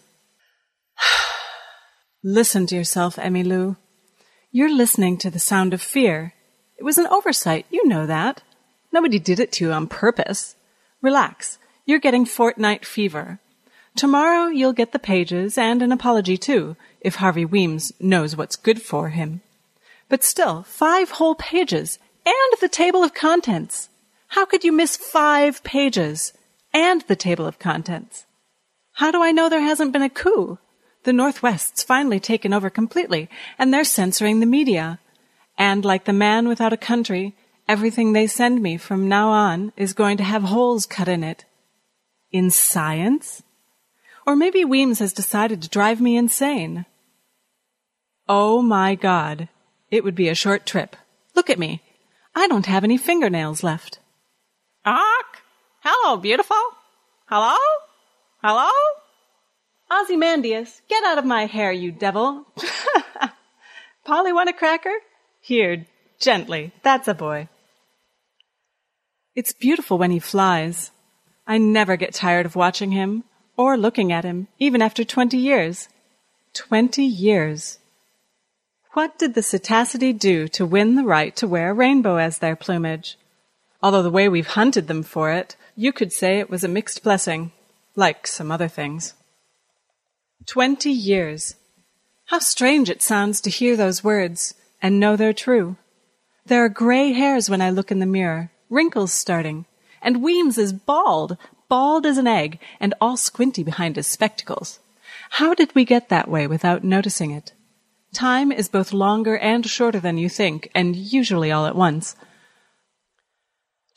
Listen to yourself, Emmylou. You're listening to The Sound of Fear. It was an oversight, you know that. Nobody did it to you on purpose. Relax. You're getting fortnight fever. Tomorrow you'll get the pages and an apology too, if Harvey Weems knows what's good for him. But still, five whole pages and the table of contents. How could you miss five pages? And the table of contents. How do I know there hasn't been a coup? The Northwest's finally taken over completely, and they're censoring the media. And like the man without a country, everything they send me from now on is going to have holes cut in it. In science? Or maybe Weems has decided to drive me insane. Oh my God. It would be a short trip. Look at me. I don't have any fingernails left. Ah! Hello, beautiful. Hello? Hello? Ozymandias, get out of my hair, you devil. Polly, want a cracker? Here, gently. That's a boy. It's beautiful when he flies. I never get tired of watching him or looking at him, even after twenty years. Twenty years. What did the Cetacity do to win the right to wear a rainbow as their plumage? Although the way we've hunted them for it, you could say it was a mixed blessing, like some other things. Twenty years. How strange it sounds to hear those words and know they're true. There are gray hairs when I look in the mirror, wrinkles starting, and Weems is bald, bald as an egg, and all squinty behind his spectacles. How did we get that way without noticing it? Time is both longer and shorter than you think, and usually all at once.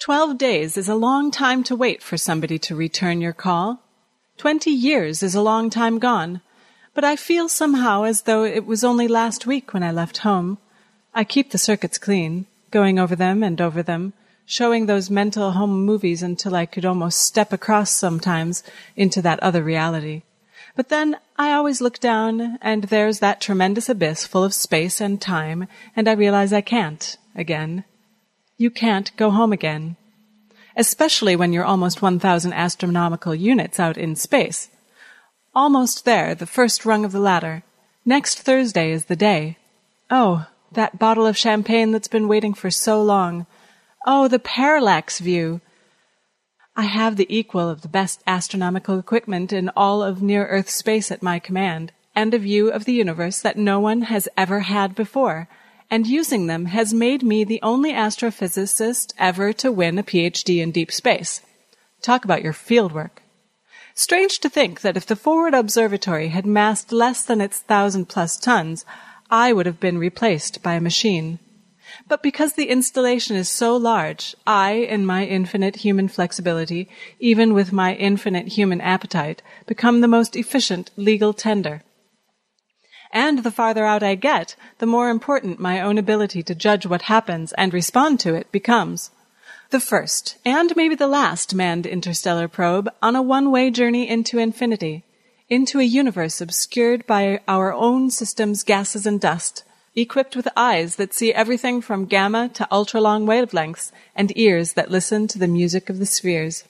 Twelve days is a long time to wait for somebody to return your call. Twenty years is a long time gone, but I feel somehow as though it was only last week when I left home. I keep the circuits clean, going over them and over them, showing those mental home movies until I could almost step across sometimes into that other reality. But then I always look down, and there's that tremendous abyss full of space and time, and I realize I can't again. You can't go home again. Especially when you're almost one thousand astronomical units out in space. Almost there, the first rung of the ladder. Next Thursday is the day. Oh, that bottle of champagne that's been waiting for so long. Oh, the parallax view. I have the equal of the best astronomical equipment in all of near-Earth space at my command, and a view of the universe that no one has ever had before, and using them has made me the only astrophysicist ever to win a P H D in deep space. Talk about your fieldwork. Strange to think that if the Forward Observatory had massed less than its thousand-plus tons, I would have been replaced by a machine. But because the installation is so large, I, in my infinite human flexibility, even with my infinite human appetite, become the most efficient legal tender. And the farther out I get, the more important my own ability to judge what happens and respond to it becomes. The first, and maybe the last, manned interstellar probe on a one-way journey into infinity, into a universe obscured by our own system's gases and dust, equipped with eyes that see everything from gamma to ultra-long wavelengths, and ears that listen to the music of the spheres.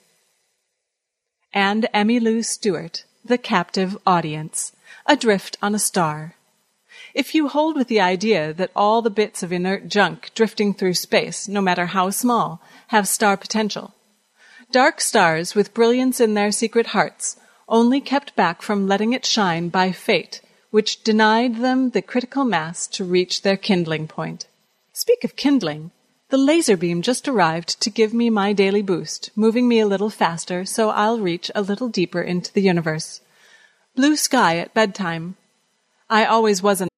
And Emmylou Stewart, the captive audience, adrift on a star. If you hold with the idea that all the bits of inert junk drifting through space, no matter how small, have star potential, dark stars with brilliance in their secret hearts, only kept back from letting it shine by fate, which denied them the critical mass to reach their kindling point. Speak of kindling, the laser beam just arrived to give me my daily boost, moving me a little faster so I'll reach a little deeper into the universe. Blue sky at bedtime. I always was an...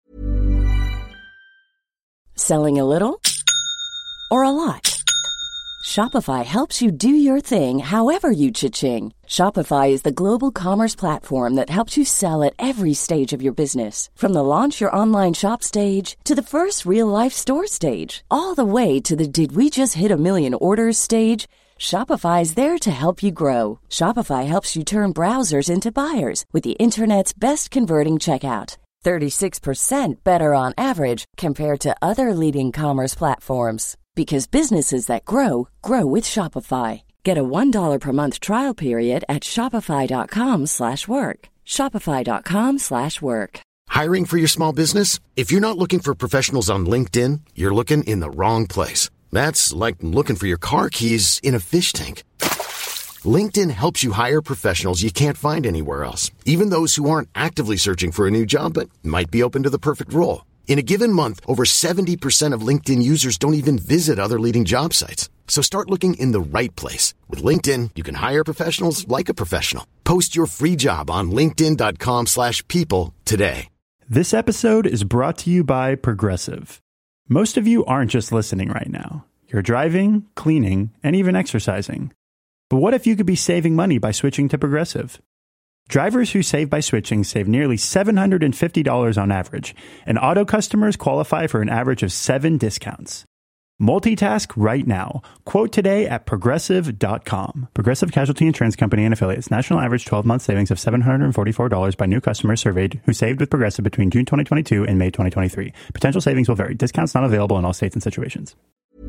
Selling a little or a lot? Shopify helps you do your thing however you cha-ching. Shopify is the global commerce platform that helps you sell at every stage of your business. From the launch your online shop stage to the first real-life store stage, all the way to the did we just hit a million orders stage. Shopify is there to help you grow. Shopify helps you turn browsers into buyers with the internet's best converting checkout. thirty-six percent better on average compared to other leading commerce platforms. Because businesses that grow, grow with Shopify. Get a one dollar per month trial period at shopify.com slash work. Shopify.com slash work. Hiring for your small business? If you're not looking for professionals on LinkedIn, you're looking in the wrong place. That's like looking for your car keys in a fish tank. LinkedIn helps you hire professionals you can't find anywhere else, even those who aren't actively searching for a new job but might be open to the perfect role. In a given month, over seventy percent of LinkedIn users don't even visit other leading job sites. So start looking in the right place. With LinkedIn, you can hire professionals like a professional. Post your free job on linkedin.com slash people today. This episode is brought to you by Progressive. Most of you aren't just listening right now. You're driving, cleaning, and even exercising. But what if you could be saving money by switching to Progressive? Drivers who save by switching save nearly seven hundred fifty dollars on average, and auto customers qualify for an average of seven discounts. Multitask right now. Quote today at progressive dot com. Progressive Casualty Insurance Company and Affiliates. National average twelve-month savings of seven hundred forty-four dollars by new customers surveyed who saved with Progressive between June twenty twenty-two and May twenty twenty-three. Potential savings will vary. Discounts not available in all states and situations.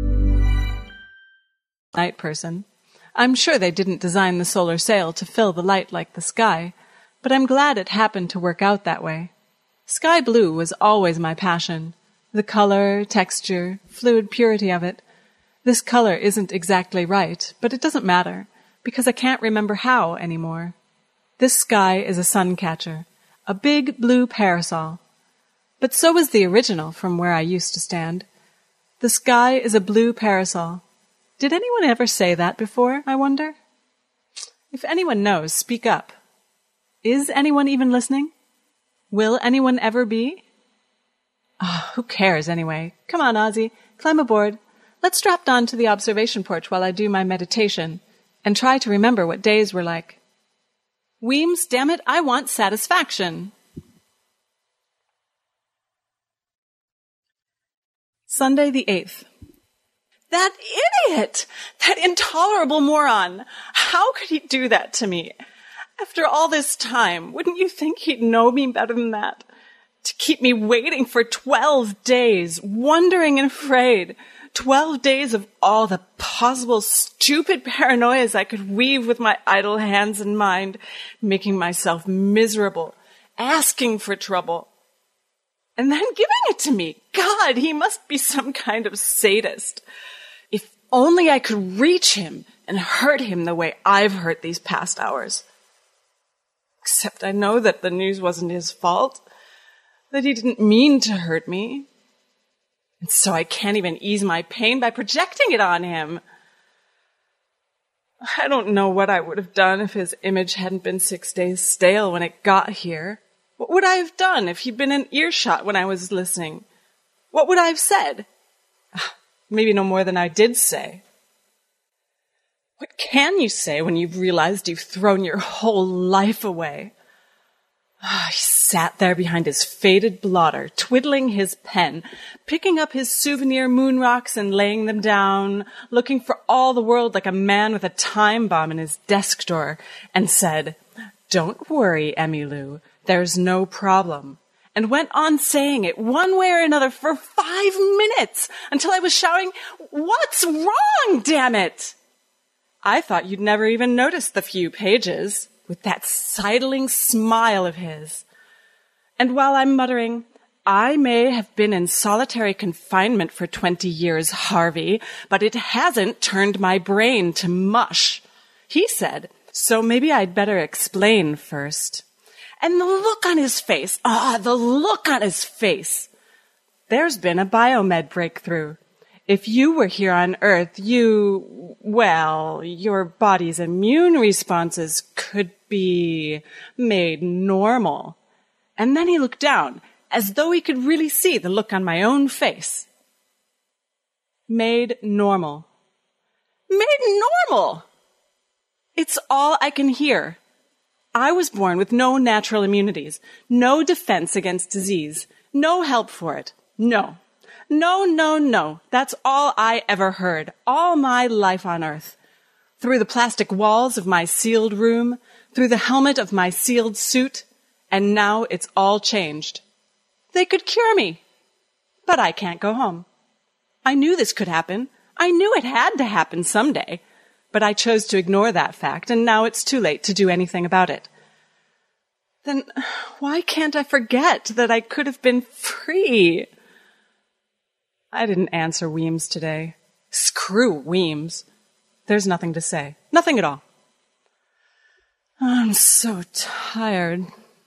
Night person. I'm sure they didn't design the solar sail to fill the light like the sky, but I'm glad it happened to work out that way. Sky blue was always my passion. The color, texture, fluid purity of it. This color isn't exactly right, but it doesn't matter, because I can't remember how anymore. This sky is a sun catcher, a big blue parasol. But so was the original from where I used to stand. The sky is a blue parasol. Did anyone ever say that before, I wonder? If anyone knows, speak up. Is anyone even listening? Will anyone ever be? Oh, who cares anyway? Come on, Ozzy, climb aboard. Let's drop down to the observation porch while I do my meditation and try to remember what days were like. Weems, damn it, I want satisfaction. Sunday the eighth. That idiot! That intolerable moron! How could he do that to me? After all this time, wouldn't you think he'd know me better than that? To keep me waiting for twelve days, wondering and afraid. Twelve days of all the possible stupid paranoias I could weave with my idle hands and mind, making myself miserable, asking for trouble, and then giving it to me. God, he must be some kind of sadist. If only I could reach him and hurt him the way I've hurt these past hours. Except I know that the news wasn't his fault, that he didn't mean to hurt me. And so I can't even ease my pain by projecting it on him. I don't know what I would have done if his image hadn't been six days stale when it got here. What would I have done if he'd been in earshot when I was listening? What would I have said? Maybe no more than I did say. What can you say when you've realized you've thrown your whole life away? He sat there behind his faded blotter, twiddling his pen, picking up his souvenir moon rocks and laying them down, looking for all the world like a man with a time bomb in his desk drawer, and said, "Don't worry, Emmylou, there's no problem," and went on saying it one way or another for five minutes until I was shouting, "What's wrong, damn it?" I thought you'd never even noticed the few pages, with that sidling smile of his. And while I'm muttering, "I may have been in solitary confinement for twenty years, Harvey, but it hasn't turned my brain to mush," he said, "So maybe I'd better explain first." And the look on his face, ah, the look on his face. There's been a biomed breakthrough. If you were here on Earth, you, well, your body's immune responses could be made normal. And then he looked down, as though he could really see the look on my own face. Made normal. Made normal! It's all I can hear. I was born with no natural immunities, no defense against disease, no help for it. No. No, no, no. That's all I ever heard, all my life on Earth. Through the plastic walls of my sealed room, through the helmet of my sealed suit, and now it's all changed. They could cure me, but I can't go home. I knew this could happen. I knew it had to happen someday, but I chose to ignore that fact, and now it's too late to do anything about it. Then why can't I forget that I could have been free? I didn't answer Weems today. Screw Weems. There's nothing to say. Nothing at all. I'm so tired.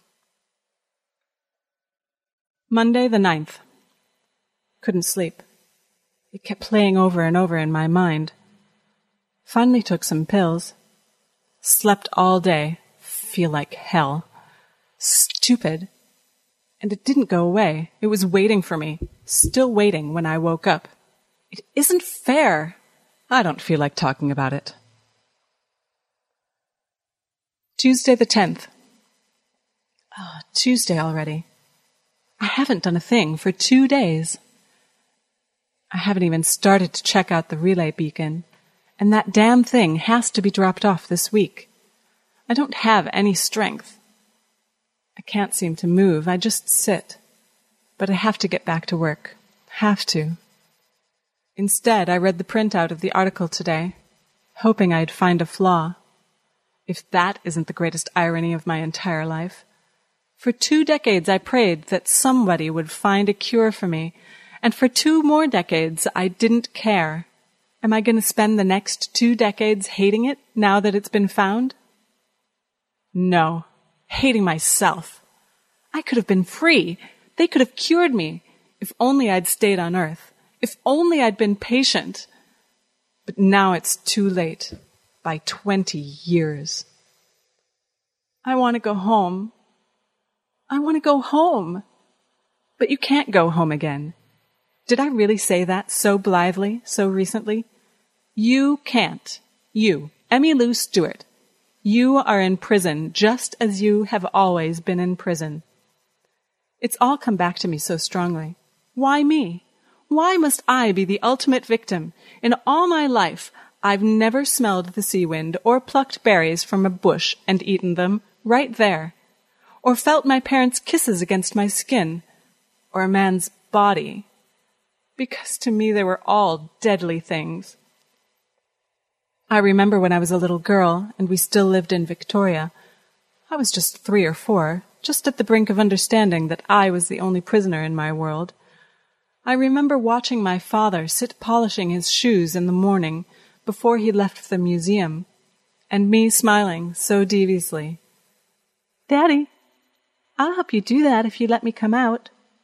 Monday the ninth. Couldn't sleep. It kept playing over and over in my mind. Finally took some pills. Slept all day. Feel like hell. Stupid. And it didn't go away. It was waiting for me. Still waiting when I woke up. It isn't fair. I don't feel like talking about it. Tuesday the tenth. Oh, Tuesday already. I haven't done a thing for two days. I haven't even started to check out the relay beacon, and that damn thing has to be dropped off this week. I don't have any strength. I can't seem to move. I just sit. But I have to get back to work. Have to. Instead, I read the printout of the article today, hoping I'd find a flaw. If that isn't the greatest irony of my entire life. For two decades I prayed that somebody would find a cure for me, and for two more decades I didn't care. Am I going to spend the next two decades hating it now that it's been found? No. Hating myself. I could have been free. They could have cured me. If only I'd stayed on Earth. If only I'd been patient. But now it's too late. By twenty years. I want to go home. I want to go home. But you can't go home again. Did I really say that so blithely, so recently? You can't. You, Emmylou Stewart. You are in prison just as you have always been in prison. It's all come back to me so strongly. Why me? Why must I be the ultimate victim? In all my life, I've never smelled the sea wind or plucked berries from a bush and eaten them right there, or felt my parents' kisses against my skin, or a man's body, because to me they were all deadly things. I remember when I was a little girl and we still lived in Victoria. I was just three or four, just at the brink of understanding that I was the only prisoner in my world. I remember watching my father sit polishing his shoes in the morning before he left the museum, and me smiling so deviously. "Daddy, I'll help you do that if you let me come out."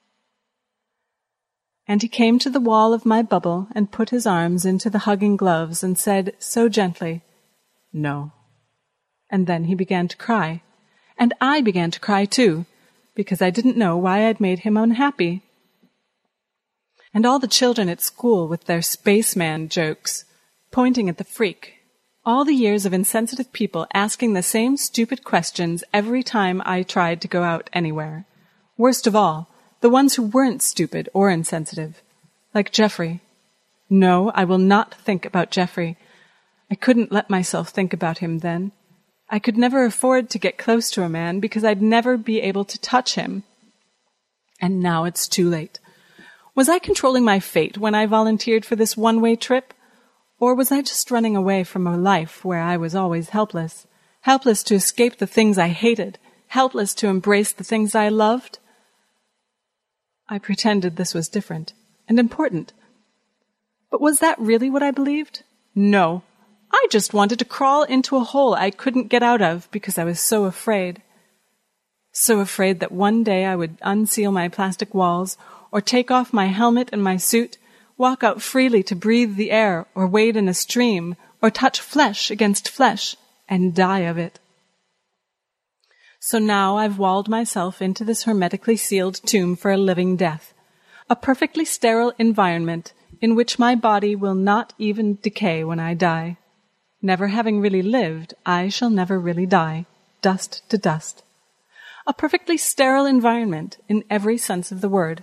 And he came to the wall of my bubble and put his arms into the hugging gloves and said so gently, "No." And then he began to cry. And I began to cry too, because I didn't know why I'd made him unhappy. And all the children at school with their spaceman jokes, pointing at the freak. All the years of insensitive people asking the same stupid questions every time I tried to go out anywhere. Worst of all, the ones who weren't stupid or insensitive. Like Jeffrey. No, I will not think about Jeffrey. I couldn't let myself think about him then. I could never afford to get close to a man because I'd never be able to touch him. And now it's too late. Was I controlling my fate when I volunteered for this one-way trip? Or was I just running away from a life where I was always helpless? Helpless to escape the things I hated? Helpless to embrace the things I loved? I pretended this was different and important. But was that really what I believed? No. I just wanted to crawl into a hole I couldn't get out of because I was so afraid. So afraid that one day I would unseal my plastic walls or take off my helmet and my suit, walk out freely to breathe the air or wade in a stream or touch flesh against flesh and die of it. So now I've walled myself into this hermetically sealed tomb for a living death, a perfectly sterile environment in which my body will not even decay when I die. Never having really lived, I shall never really die, dust to dust. A perfectly sterile environment in every sense of the word.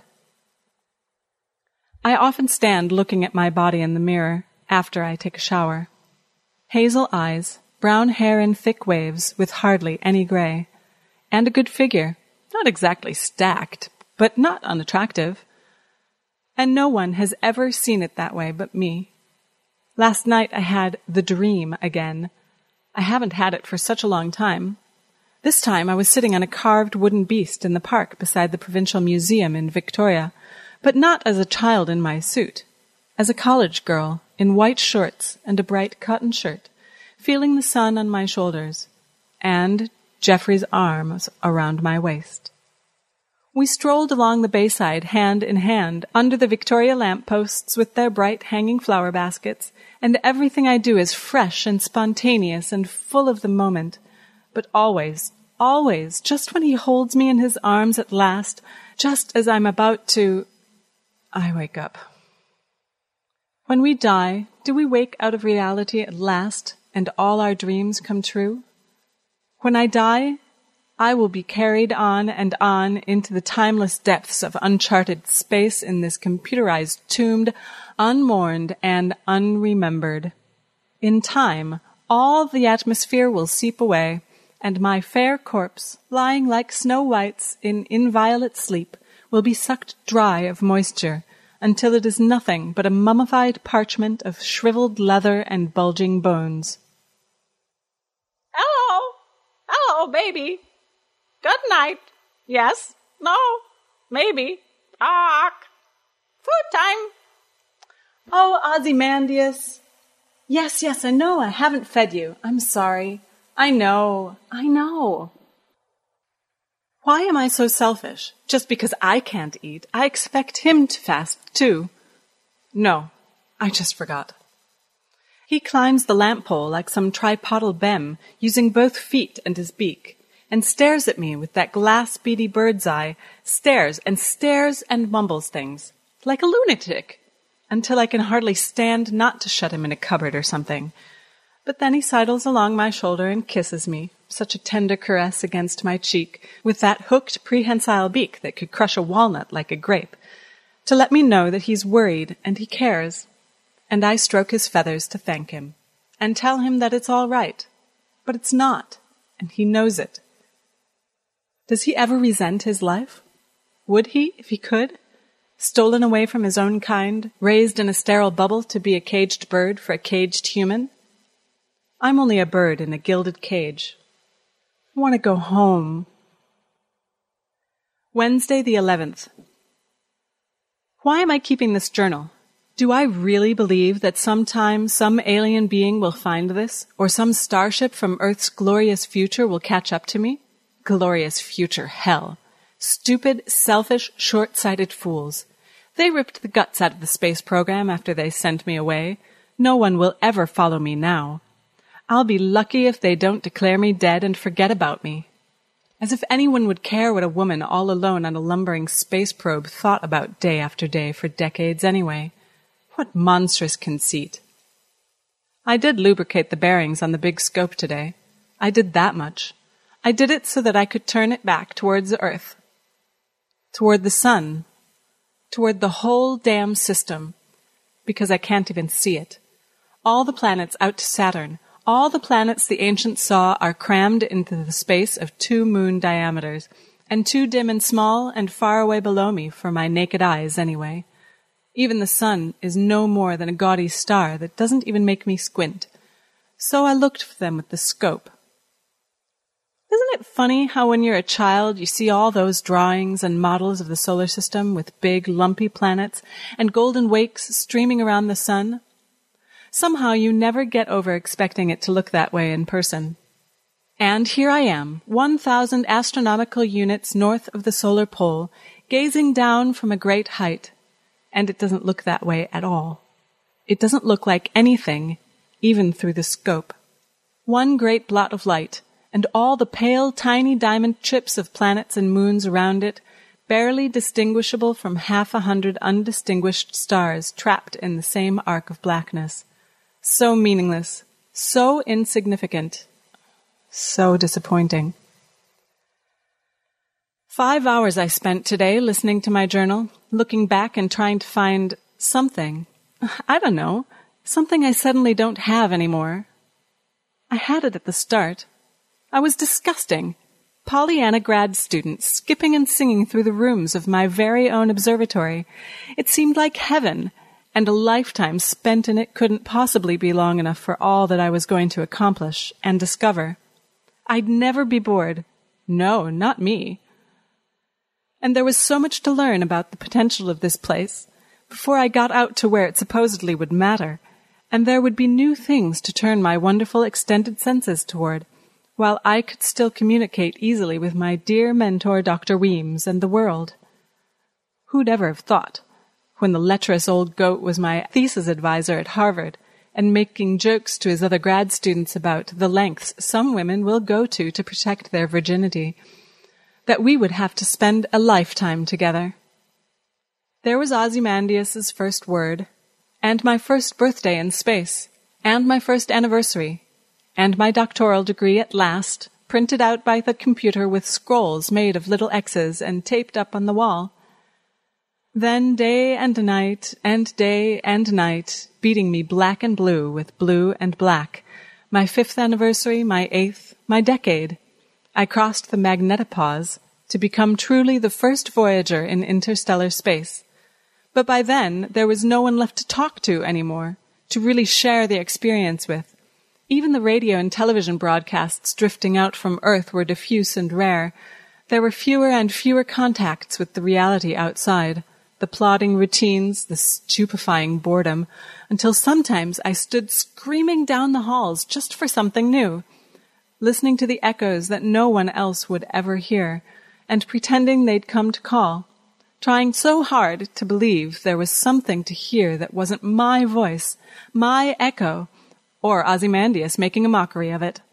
I often stand looking at my body in the mirror after I take a shower. Hazel eyes, brown hair in thick waves with hardly any gray, and a good figure, not exactly stacked, but not unattractive. And no one has ever seen it that way but me. Last night I had the dream again. I haven't had it for such a long time. This time I was sitting on a carved wooden beast in the park beside the Provincial Museum in Victoria, but not as a child in my suit, as a college girl in white shorts and a bright cotton shirt, feeling the sun on my shoulders, and Jeffrey's arms around my waist. We strolled along the bayside hand in hand under the Victoria lampposts with their bright hanging flower baskets, and everything I do is fresh and spontaneous and full of the moment. But always, always, just when he holds me in his arms at last, just as I'm about to... I wake up. When we die, do we wake out of reality at last, and all our dreams come true? When I die, I will be carried on and on into the timeless depths of uncharted space in this computerized tomb, unmourned and unremembered. In time, all the atmosphere will seep away, and my fair corpse, lying like Snow White's in inviolate sleep, will be sucked dry of moisture until it is nothing but a mummified parchment of shriveled leather and bulging bones. Hello! Hello, baby! Good night. Yes? No? Maybe. Talk. Food time. Oh, Ozymandias. Yes, yes, I know I haven't fed you. I'm sorry. I know. I know. Why am I so selfish? Just because I can't eat, I expect him to fast too. No, I just forgot. He climbs the lamp pole like some tripodal bem, using both feet and his beak, and stares at me with that glass-beady bird's eye, stares and stares and mumbles things. like a lunatic, until I can hardly stand not to shut him in a cupboard or something. But then he sidles along my shoulder and kisses me, such a tender caress against my cheek, with that hooked prehensile beak that could crush a walnut like a grape, to let me know that he's worried and he cares. And I stroke his feathers to thank him, and tell him that it's all right. But it's not, and he knows it. Does he ever resent his life? Would he, if he could? Stolen away from his own kind, raised in a sterile bubble to be a caged bird for a caged human? I'm only a bird in a gilded cage. I want to go home. Wednesday the eleventh. Why am I keeping this journal? Do I really believe that sometime some alien being will find this, or some starship from Earth's glorious future will catch up to me? Glorious future, hell. Stupid, selfish, short-sighted fools. They ripped the guts out of the space program after they sent me away. No one will ever follow me now. I'll be lucky if they don't declare me dead and forget about me. As if anyone would care what a woman all alone on a lumbering space probe thought about day after day for decades anyway. What monstrous conceit. I did lubricate the bearings on the big scope today. I did that much. I did it so that I could turn it back towards the Earth. Toward the sun. Toward the whole damn system. Because I can't even see it. All the planets out to Saturn, all the planets the ancients saw are crammed into the space of two moon diameters, and too dim and small and far away below me for my naked eyes anyway. Even the sun is no more than a gaudy star that doesn't even make me squint. So I looked for them with the scope. Isn't it funny how when you're a child you see all those drawings and models of the solar system with big, lumpy planets and golden wakes streaming around the sun? Somehow you never get over expecting it to look that way in person. And here I am, one thousand astronomical units north of the solar pole, gazing down from a great height. And it doesn't look that way at all. It doesn't look like anything, even through the scope. One great blot of light, and all the pale, tiny diamond chips of planets and moons around it, barely distinguishable from half a hundred undistinguished stars trapped in the same arc of blackness. So meaningless, so insignificant, so disappointing. Five hours I spent today listening to my journal, looking back and trying to find something. I don't know, something I suddenly don't have anymore. I had it at the start. I was disgusting. Pollyanna grad students skipping and singing through the rooms of my very own observatory. It seemed like heaven, and a lifetime spent in it couldn't possibly be long enough for all that I was going to accomplish and discover. I'd never be bored. No, not me. And there was so much to learn about the potential of this place before I got out to where it supposedly would matter, and there would be new things to turn my wonderful extended senses toward, while I could still communicate easily with my dear mentor Doctor Weems and the world. Who'd ever have thought, when the lecherous old goat was my thesis advisor at Harvard and making jokes to his other grad students about the lengths some women will go to to protect their virginity, that we would have to spend a lifetime together. There was Ozymandias's first word, and my first birthday in space, and my first anniversary, and my doctoral degree at last, printed out by the computer with scrolls made of little X's and taped up on the wall. Then day and night, and day and night, beating me black and blue with blue and black, my fifth anniversary, my eighth, my decade. I crossed the magnetopause to become truly the first voyager in interstellar space. But by then, there was no one left to talk to anymore, to really share the experience with. Even the radio and television broadcasts drifting out from Earth were diffuse and rare. There were fewer and fewer contacts with the reality outside, the plodding routines, the stupefying boredom, until sometimes I stood screaming down the halls just for something new, listening to the echoes that no one else would ever hear, and pretending they'd come to call, trying so hard to believe there was something to hear that wasn't my voice, my echo, or Ozymandias making a mockery of it.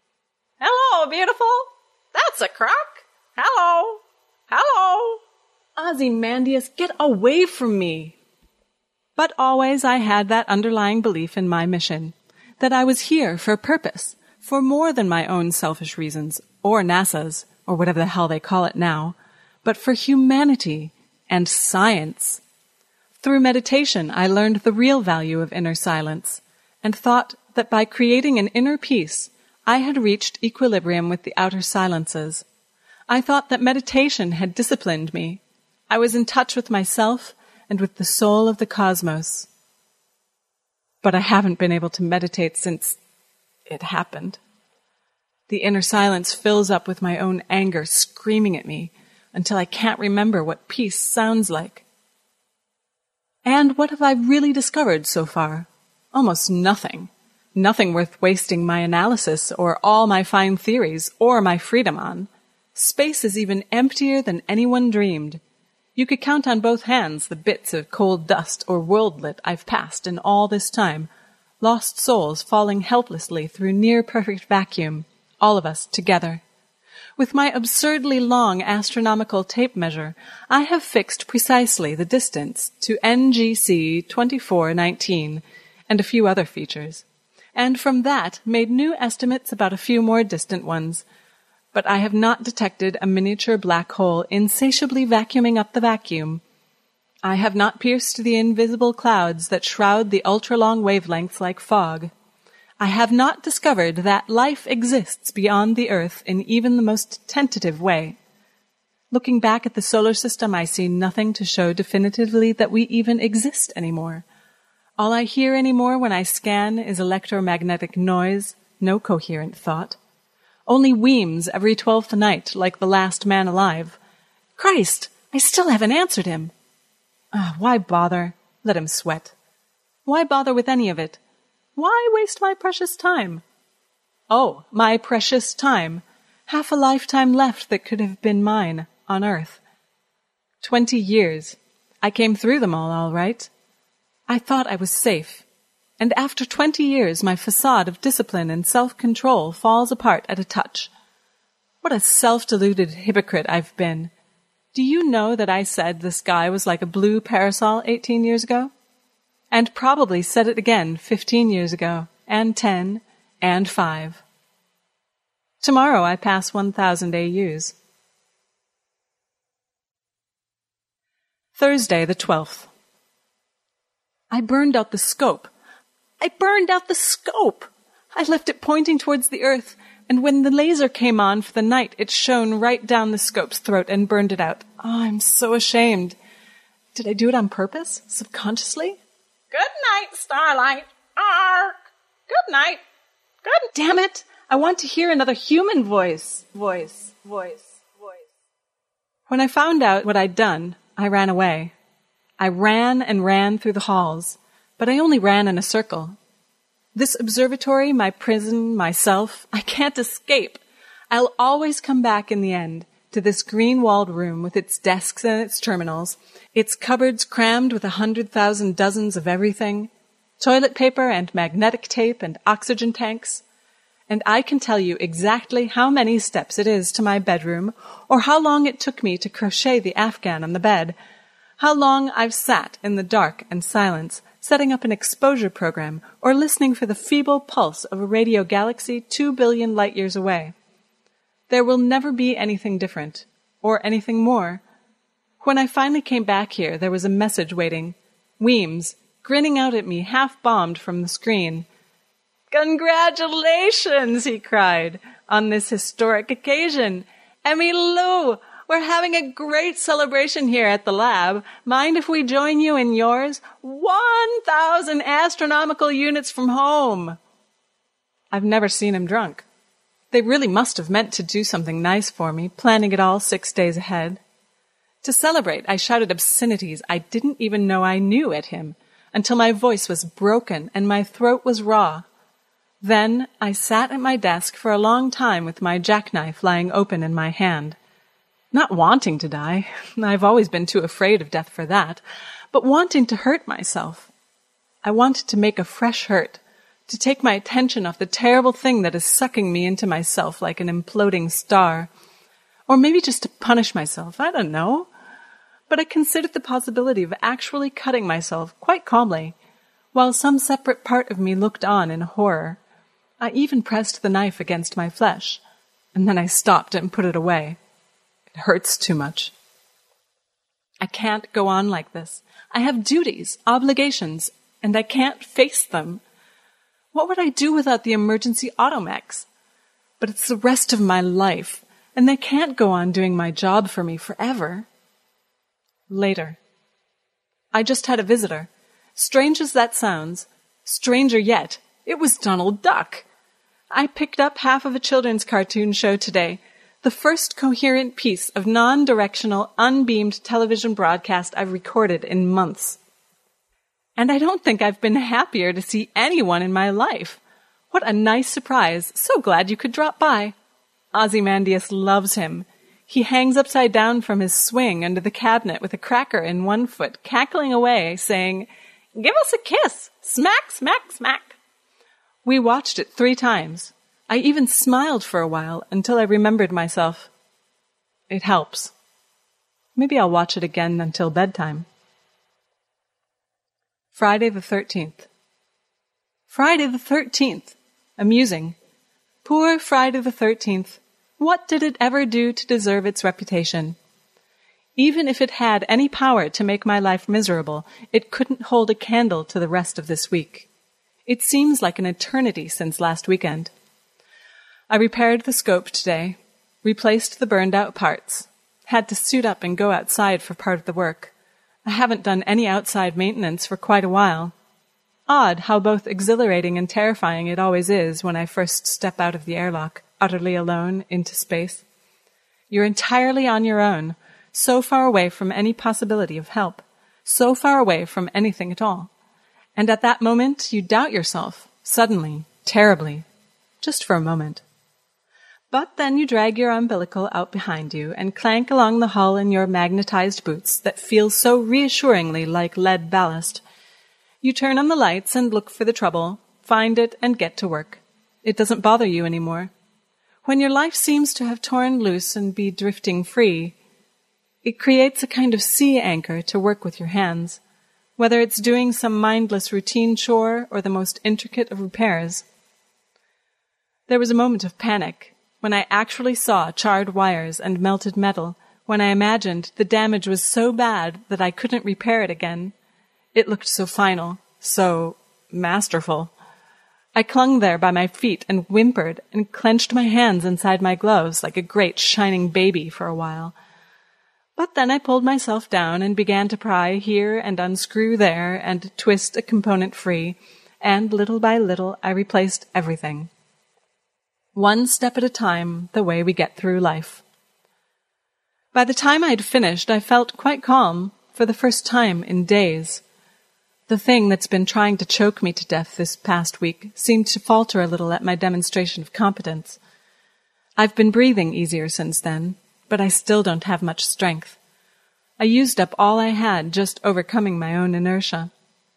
Hello, beautiful. That's a crock. Hello. Hello. Ozymandias, get away from me! But always I had that underlying belief in my mission, that I was here for a purpose, for more than my own selfish reasons, or NASA's, or whatever the hell they call it now, but for humanity and science. Through meditation, I learned the real value of inner silence, and thought that by creating an inner peace, I had reached equilibrium with the outer silences. I thought that meditation had disciplined me. I was in touch with myself and with the soul of the cosmos. But I haven't been able to meditate since it happened. The inner silence fills up with my own anger screaming at me until I can't remember what peace sounds like. And what have I really discovered so far? Almost nothing. Nothing worth wasting my analysis or all my fine theories or my freedom on. Space is even emptier than anyone dreamed. You could count on both hands the bits of cold dust or worldlet I've passed in all this time, lost souls falling helplessly through near-perfect vacuum, all of us together. With my absurdly long astronomical tape measure, I have fixed precisely the distance to N G C twenty-four nineteen and a few other features, and from that made new estimates about a few more distant ones. But I have not detected a miniature black hole insatiably vacuuming up the vacuum. I have not pierced the invisible clouds that shroud the ultra-long wavelengths like fog. I have not discovered that life exists beyond the Earth in even the most tentative way. Looking back at the solar system, I see nothing to show definitively that we even exist anymore. All I hear anymore when I scan is electromagnetic noise, no coherent thought. Only weems every twelfth night, like the last man alive. Christ, I still haven't answered him. Ah, why bother? Let him sweat. Why bother with any of it? Why waste my precious time? Oh, my precious time. Half a lifetime left that could have been mine on Earth. Twenty years. I came through them all, all right. I thought I was safe. And after twenty years, my facade of discipline and self-control falls apart at a touch. What a self-deluded hypocrite I've been. Do you know that I said the sky was like a blue parasol eighteen years ago? And probably said it again fifteen years ago, and ten, and five. Tomorrow I pass one thousand A Us. Thursday the twelfth. I burned out the scope. I burned out the scope! I left it pointing towards the Earth, and when the laser came on for the night, it shone right down the scope's throat and burned it out. Oh, I'm so ashamed. Did I do it on purpose? Subconsciously? Good night, Starlight. Ark. Good night. God damn it! I want to hear another human voice. Voice, voice, voice. When I found out what I'd done, I ran away. I ran and ran through the halls. But I only ran in a circle. This observatory, my prison, myself, I can't escape. I'll always come back in the end to this green-walled room with its desks and its terminals, its cupboards crammed with a hundred thousand dozens of everything, toilet paper and magnetic tape and oxygen tanks. And I can tell you exactly how many steps it is to my bedroom, or how long it took me to crochet the Afghan on the bed, how long I've sat in the dark and silence, setting up an exposure program, or listening for the feeble pulse of a radio galaxy two billion light-years away. There will never be anything different, or anything more. When I finally came back here, there was a message waiting. Weems, grinning out at me, half-bombed from the screen. "Congratulations," he cried, "on this historic occasion. Emmy Lou, we're having a great celebration here at the lab. Mind if we join you in yours? One thousand astronomical units from home." I've never seen him drunk. They really must have meant to do something nice for me, planning it all six days ahead. To celebrate, I shouted obscenities I didn't even know I knew at him, until my voice was broken and my throat was raw. Then I sat at my desk for a long time with my jackknife lying open in my hand. Not wanting to die, I've always been too afraid of death for that, but wanting to hurt myself. I wanted to make a fresh hurt, to take my attention off the terrible thing that is sucking me into myself like an imploding star. Or maybe just to punish myself, I don't know. but I considered the possibility of actually cutting myself quite calmly, while some separate part of me looked on in horror. I even pressed the knife against my flesh, and then I stopped and put it away. It hurts too much. I can't go on like this. I have duties, obligations, and I can't face them. What would I do without the emergency automechs? But it's the rest of my life, and they can't go on doing my job for me forever. Later. I just had a visitor. Strange as that sounds, stranger yet, it was Donald Duck. I picked up half of a children's cartoon show today, the first coherent piece of non-directional, unbeamed television broadcast I've recorded in months. And I don't think I've been happier to see anyone in my life. What a nice surprise. So glad you could drop by. Ozymandias loves him. He hangs upside down from his swing under the cabinet with a cracker in one foot, cackling away, saying, "Give us a kiss! Smack, smack, smack!" We watched it three times. I even smiled for a while until I remembered myself. It helps. Maybe I'll watch it again until bedtime. Friday the thirteenth. Friday the thirteenth. Amusing. Poor Friday the thirteenth. What did it ever do to deserve its reputation? Even if it had any power to make my life miserable, it couldn't hold a candle to the rest of this week. It seems like an eternity since last weekend. I repaired the scope today, replaced the burned-out parts, had to suit up and go outside for part of the work. I haven't done any outside maintenance for quite a while. Odd how both exhilarating and terrifying it always is when I first step out of the airlock, utterly alone, into space. You're entirely on your own, so far away from any possibility of help, so far away from anything at all. And at that moment, you doubt yourself, suddenly, terribly, just for a moment. But then you drag your umbilical out behind you and clank along the hull in your magnetized boots that feel so reassuringly like lead ballast. You turn on the lights and look for the trouble, find it, and get to work. It doesn't bother you anymore. When your life seems to have torn loose and be drifting free, it creates a kind of sea anchor to work with your hands, whether it's doing some mindless routine chore or the most intricate of repairs. There was a moment of panic when I actually saw charred wires and melted metal, when I imagined the damage was so bad that I couldn't repair it again. It looked so final, so masterful. I clung there by my feet and whimpered and clenched my hands inside my gloves like a great shining baby for a while. But then I pulled myself down and began to pry here and unscrew there and twist a component free, and little by little I replaced everything. One step at a time, the way we get through life. By the time I had finished, I felt quite calm, for the first time in days. The thing that's been trying to choke me to death this past week seemed to falter a little at my demonstration of competence. I've been breathing easier since then, but I still don't have much strength. I used up all I had just overcoming my own inertia.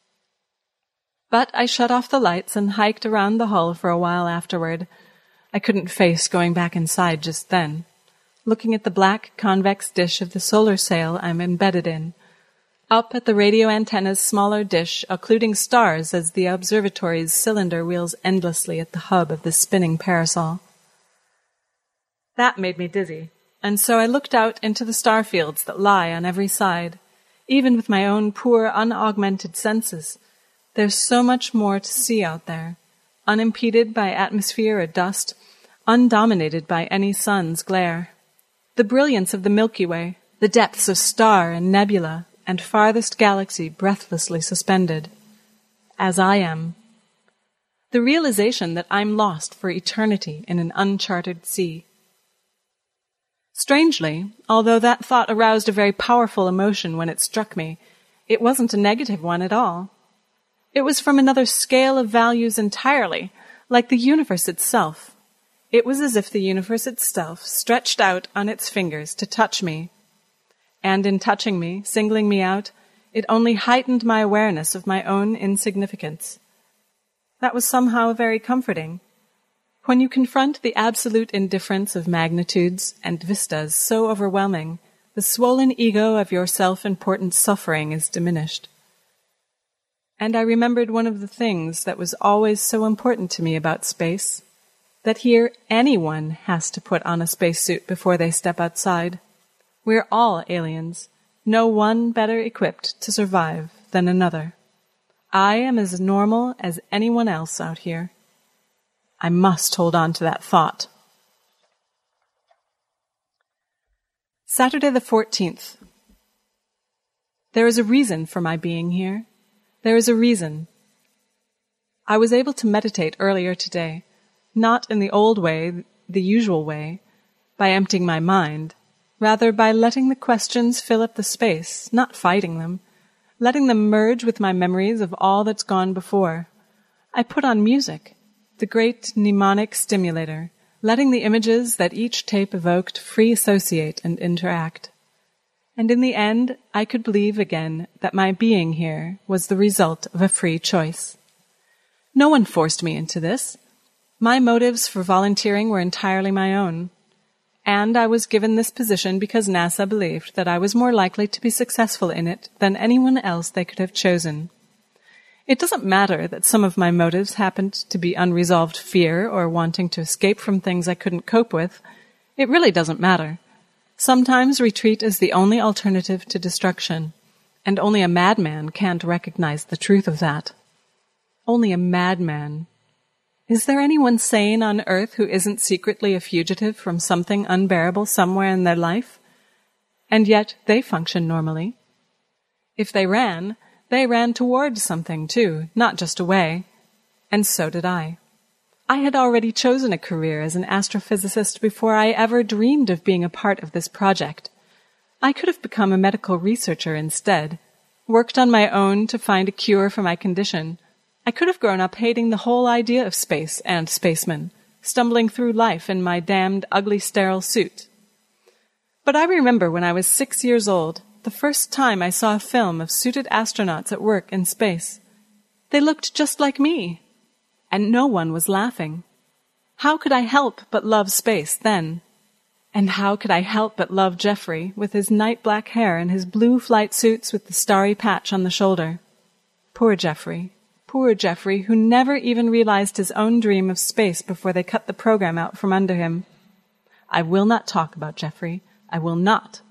But I shut off the lights and hiked around the hull for a while afterward. I couldn't face going back inside just then, looking at the black convex dish of the solar sail I'm embedded in. Up at the radio antenna's smaller dish, occluding stars as the observatory's cylinder wheels endlessly at the hub of the spinning parasol. That made me dizzy, and so I looked out into the star fields that lie on every side. Even with my own poor, unaugmented senses, there's so much more to see out there, unimpeded by atmosphere or dust, undominated by any sun's glare. The brilliance of the Milky Way, the depths of star and nebula, and farthest galaxy breathlessly suspended, as I am. The realization that I'm lost for eternity in an uncharted sea. Strangely, although that thought aroused a very powerful emotion when it struck me, it wasn't a negative one at all. It was from another scale of values entirely, like the universe itself. It was as if the universe itself stretched out on its fingers to touch me. And in touching me, singling me out, it only heightened my awareness of my own insignificance. That was somehow very comforting. When you confront the absolute indifference of magnitudes and vistas so overwhelming, the swollen ego of your self-important suffering is diminished. And I remembered one of the things that was always so important to me about space, that here anyone has to put on a spacesuit before they step outside. We're all aliens, no one better equipped to survive than another. I am as normal as anyone else out here. I must hold on to that thought. Saturday the fourteenth. There is a reason for my being here. There is a reason. I was able to meditate earlier today, not in the old way, the usual way, by emptying my mind, rather by letting the questions fill up the space, not fighting them, letting them merge with my memories of all that's gone before. I put on music, the great mnemonic stimulator, letting the images that each tape evoked free associate and interact. And in the end, I could believe again that my being here was the result of a free choice. No one forced me into this. My motives for volunteering were entirely my own. And I was given this position because NASA believed that I was more likely to be successful in it than anyone else they could have chosen. It doesn't matter that some of my motives happened to be unresolved fear or wanting to escape from things I couldn't cope with. It really doesn't matter. Sometimes retreat is the only alternative to destruction, and only a madman can't recognize the truth of that. Only a madman. Is there anyone sane on earth who isn't secretly a fugitive from something unbearable somewhere in their life? And yet they function normally. If they ran, they ran towards something too, not just away. And so did I. I had already chosen a career as an astrophysicist before I ever dreamed of being a part of this project. I could have become a medical researcher instead, worked on my own to find a cure for my condition. I could have grown up hating the whole idea of space and spacemen, stumbling through life in my damned ugly sterile suit. But I remember when I was six years old, the first time I saw a film of suited astronauts at work in space. They looked just like me, and no one was laughing. How could I help but love space then? And how could I help but love Jeffrey with his night black hair and his blue flight suits with the starry patch on the shoulder? Poor Jeffrey. Poor Jeffrey, who never even realized his own dream of space before they cut the program out from under him. I will not talk about Jeffrey. I will not.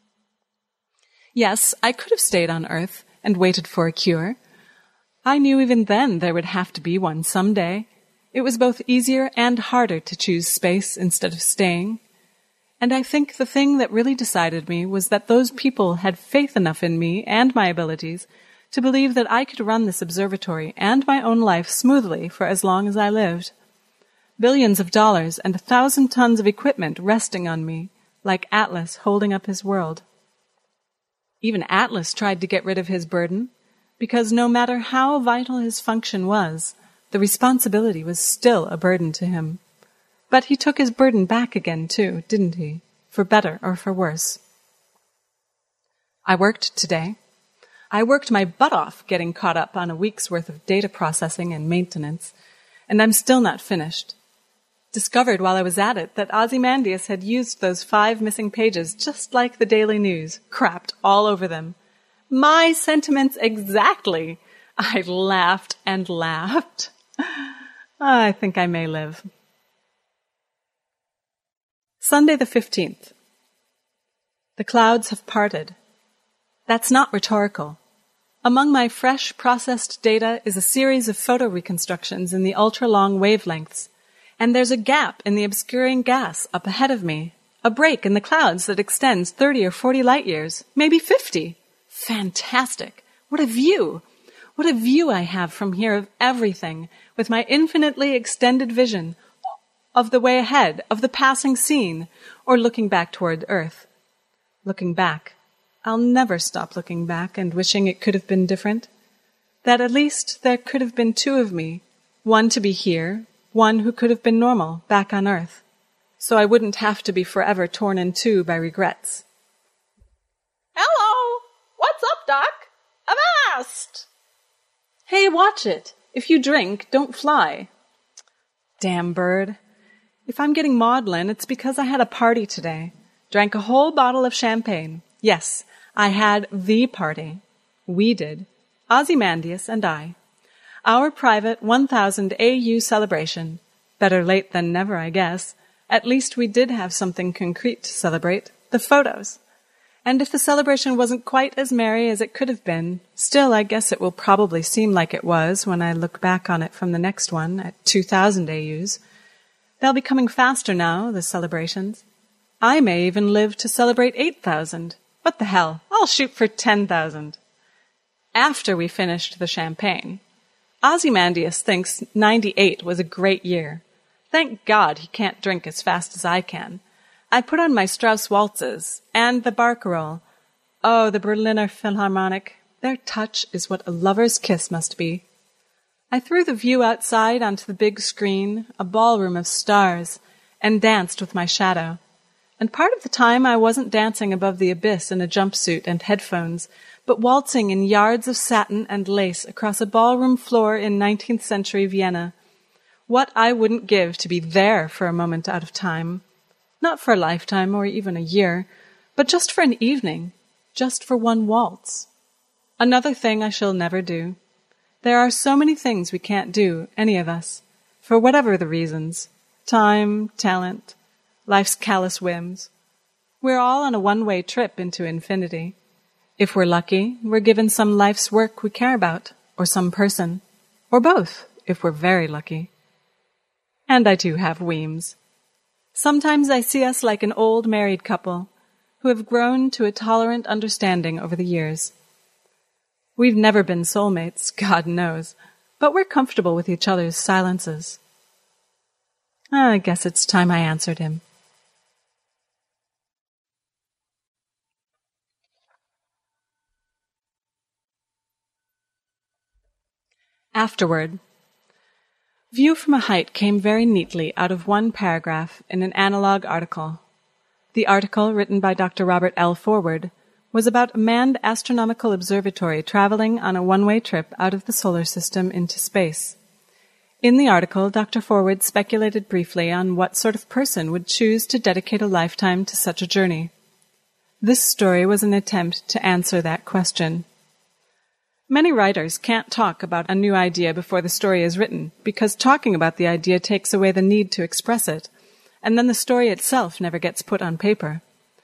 Yes, I could have stayed on Earth and waited for a cure. I knew even then there would have to be one someday. It was both easier and harder to choose space instead of staying. And I think the thing that really decided me was that those people had faith enough in me and my abilities to believe that I could run this observatory and my own life smoothly for as long as I lived. Billions of dollars and a thousand tons of equipment resting on me, like Atlas holding up his world. Even Atlas tried to get rid of his burden, because no matter how vital his function was, the responsibility was still a burden to him. But he took his burden back again, too, didn't he? For better or for worse. I worked today. I worked my butt off getting caught up on a week's worth of data processing and maintenance, and I'm still not finished. Discovered while I was at it that Ozymandias had used those five missing pages just like the Daily News, crapped all over them. My sentiments exactly. I laughed and laughed. I think I may live. Sunday the fifteenth. The clouds have parted. That's not rhetorical. Among my fresh, processed data is a series of photo reconstructions in the ultra-long wavelengths, and there's a gap in the obscuring gas up ahead of me, a break in the clouds that extends thirty or forty light years, maybe fifty. Fantastic! What a view! What a view I have from here of everything, with my infinitely extended vision of the way ahead, of the passing scene, or looking back toward Earth. Looking back. I'll never stop looking back and wishing it could have been different. That at least there could have been two of me, one to be here, one who could have been normal, back on Earth, so I wouldn't have to be forever torn in two by regrets. Hello! What's up, Doc? Avast! Hey, watch it. If you drink, don't fly. Damn bird. If I'm getting maudlin, it's because I had a party today. Drank a whole bottle of champagne. Yes, I had the party. We did. Ozymandias and I. Our private one thousand A U celebration. Better late than never, I guess. At least we did have something concrete to celebrate. The photos. And if the celebration wasn't quite as merry as it could have been, still I guess it will probably seem like it was when I look back on it from the next one at two thousand A Us. They'll be coming faster now, the celebrations. I may even live to celebrate eight thousand. What the hell? I'll shoot for ten thousand. After we finished the champagne, Ozymandias thinks ninety-eight was a great year. Thank God he can't drink as fast as I can. I put on my Strauss waltzes and the barcarolle. Oh, the Berliner Philharmonic. Their touch is what a lover's kiss must be. I threw the view outside onto the big screen, a ballroom of stars, and danced with my shadow. And part of the time I wasn't dancing above the abyss in a jumpsuit and headphones, but waltzing in yards of satin and lace across a ballroom floor in nineteenth century Vienna. What I wouldn't give to be there for a moment out of time. Not for a lifetime or even a year, but just for an evening, just for one waltz. Another thing I shall never do. There are so many things we can't do, any of us, for whatever the reasons. Time, talent, life's callous whims. We're all on a one-way trip into infinity. If we're lucky, we're given some life's work we care about, or some person, or both, if we're very lucky. And I do have weems. Sometimes I see us like an old married couple who have grown to a tolerant understanding over the years. We've never been soulmates, God knows, but we're comfortable with each other's silences. I guess it's time I answered him. Afterward. View from a Height came very neatly out of one paragraph in an analog article. The article, written by Doctor Robert L. Forward, was about a manned astronomical observatory traveling on a one-way trip out of the solar system into space. In the article, Doctor Forward speculated briefly on what sort of person would choose to dedicate a lifetime to such a journey. This story was an attempt to answer that question. Many writers can't talk about a new idea before the story is written, because talking about the idea takes away the need to express it, and then the story itself never gets put on paper.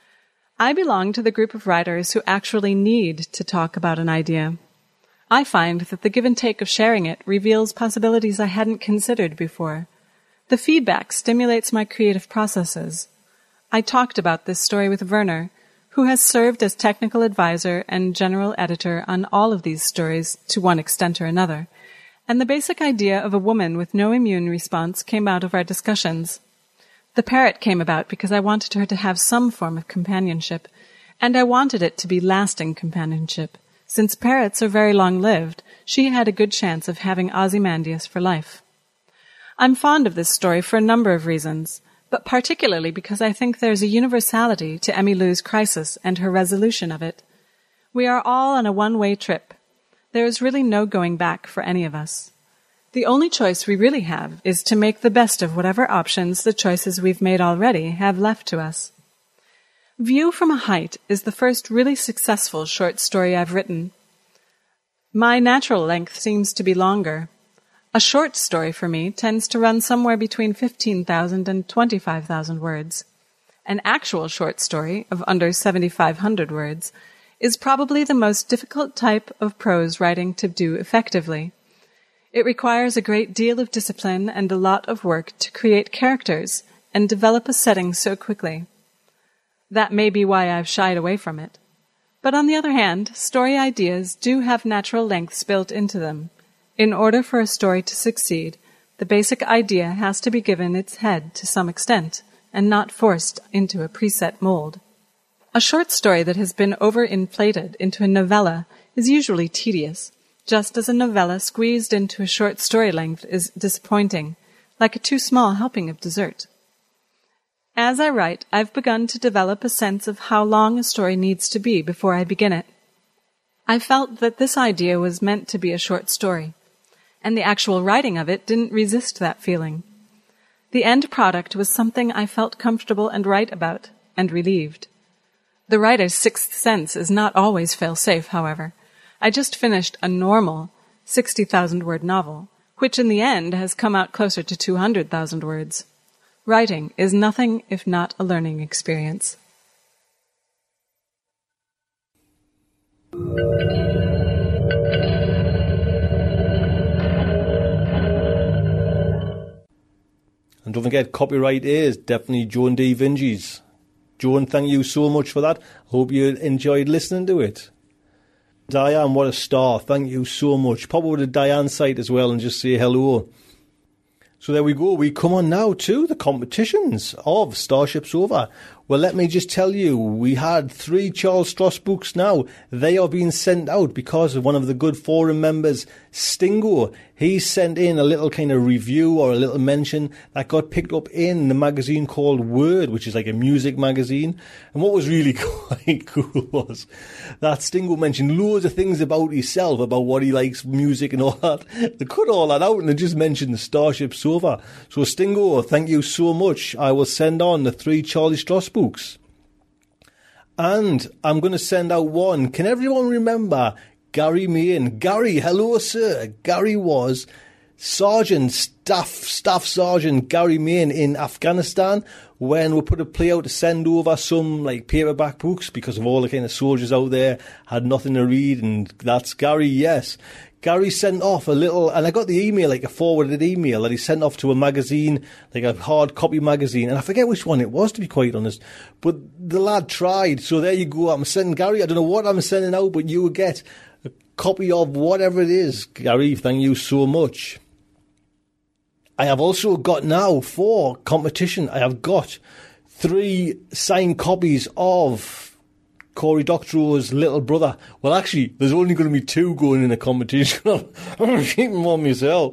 I belong to the group of writers who actually need to talk about an idea. I find that the give and take of sharing it reveals possibilities I hadn't considered before. The feedback stimulates my creative processes. I talked about this story with Werner, who has served as technical advisor and general editor on all of these stories to one extent or another, and the basic idea of a woman with no immune response came out of our discussions. The parrot came about because I wanted her to have some form of companionship, and I wanted it to be lasting companionship. Since parrots are very long-lived, she had a good chance of having Ozymandias for life. I'm fond of this story for a number of reasons, but particularly because I think there's a universality to Emmylou's crisis and her resolution of it. We are all on a one-way trip. There is really no going back for any of us. The only choice we really have is to make the best of whatever options the choices we've made already have left to us. View from a Height is the first really successful short story I've written. My natural length seems to be longer. A short story for me tends to run somewhere between fifteen thousand and twenty-five thousand words. An actual short story of under seventy-five hundred words is probably the most difficult type of prose writing to do effectively. It requires a great deal of discipline and a lot of work to create characters and develop a setting so quickly. That may be why I've shied away from it. But on the other hand, story ideas do have natural lengths built into them. In order for a story to succeed, the basic idea has to be given its head to some extent, and not forced into a preset mold. A short story that has been overinflated into a novella is usually tedious, just as a novella squeezed into a short story length is disappointing, like a too small helping of dessert. As I write, I've begun to develop a sense of how long a story needs to be before I begin it. I felt that this idea was meant to be a short story, and the actual writing of it didn't resist that feeling. The end product was something I felt comfortable and right about, and relieved. The writer's sixth sense is not always fail-safe, however. I just finished a normal sixty thousand word novel, which in the end has come out closer to two hundred thousand words. Writing is nothing if not a learning experience. And don't forget, copyright is definitely Joan D. Vinges. Joan, thank you so much for that. Hope you enjoyed listening to it. Diane, what a star. Thank you so much. Pop over to Diane's site as well and just say hello. So there we go. We come on now to the competitions of Starship Sofa. Well, let me just tell you, we had three Charles Stross books now. They are being sent out because of one of the good forum members, Stingo. He sent in a little kind of review or a little mention that got picked up in the magazine called Word, which is like a music magazine. And what was really quite cool was that Stingo mentioned loads of things about himself, about what he likes, music and all that. They cut all that out and they just mentioned the Starship Sofa. So Stingo, thank you so much. I will send on the three Charlie Stross books. And I'm going to send out one. Can everyone remember Gary Main? Gary, hello, sir. Gary was Sergeant, Staff Staff Sergeant Gary Main in Afghanistan when we put a play out to send over some like paperback books because of all the kind of soldiers out there had nothing to read, and that's Gary, yes. Gary sent off a little, and I got the email, like a forwarded email that he sent off to a magazine, like a hard copy magazine, and I forget which one it was, to be quite honest, but the lad tried, so there you go. I'm sending Gary, I don't know what I'm sending out, but you will get a copy of whatever it is. Gary, thank you so much. I have also got now, for competition, I have got three signed copies of Cory Doctorow's Little Brother. Well, actually, there's only going to be two going in a competition. I'm keeping one myself.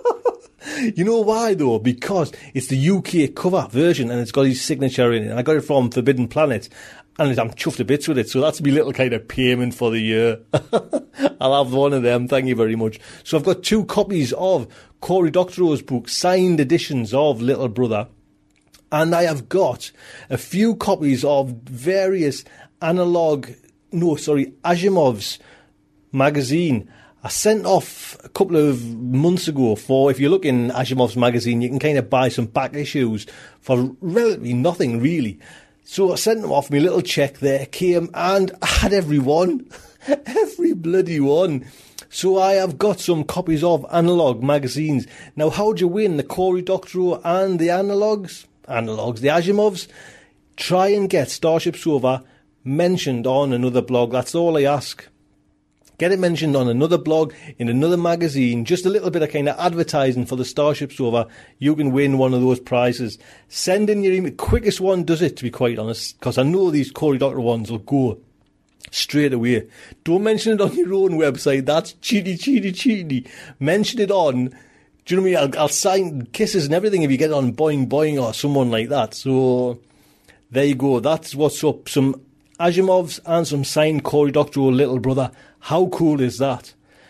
You know why, though? Because it's the U K cover version and it's got his signature in it. And I got it from Forbidden Planet and I'm chuffed to bits with it. So that's my little kind of payment for the year. I'll have one of them. Thank you very much. So I've got two copies of Cory Doctorow's book, signed editions of Little Brother. And I have got a few copies of various analog, no, sorry, Asimov's magazine. I sent off a couple of months ago for, if you look in Asimov's magazine, you can kind of buy some back issues for relatively nothing, really. So I sent them off, my little check there came, and I had every one. Every bloody one. So I have got some copies of analog magazines. Now, how do you win the Cory Doctorow and the analogs? Analogs, the Asimovs? Try and get Starship Sofa mentioned on another blog. That's all I ask. Get it mentioned on another blog, in another magazine, just a little bit of kind of advertising for the Starship Sofa. You can win one of those prizes. Send in your email. Quickest one does it, to be quite honest, because I know these Cory Doctorow ones will go straight away. Don't mention it on your own website. That's cheaty, cheaty, cheaty. Mention it on, do you know what I mean? I'll, I'll sign kisses and everything if you get it on Boing Boing or someone like that. So there you go. That's what's up. Some Asimovs and some signed Cory Doctorow Little Brother. How cool is that?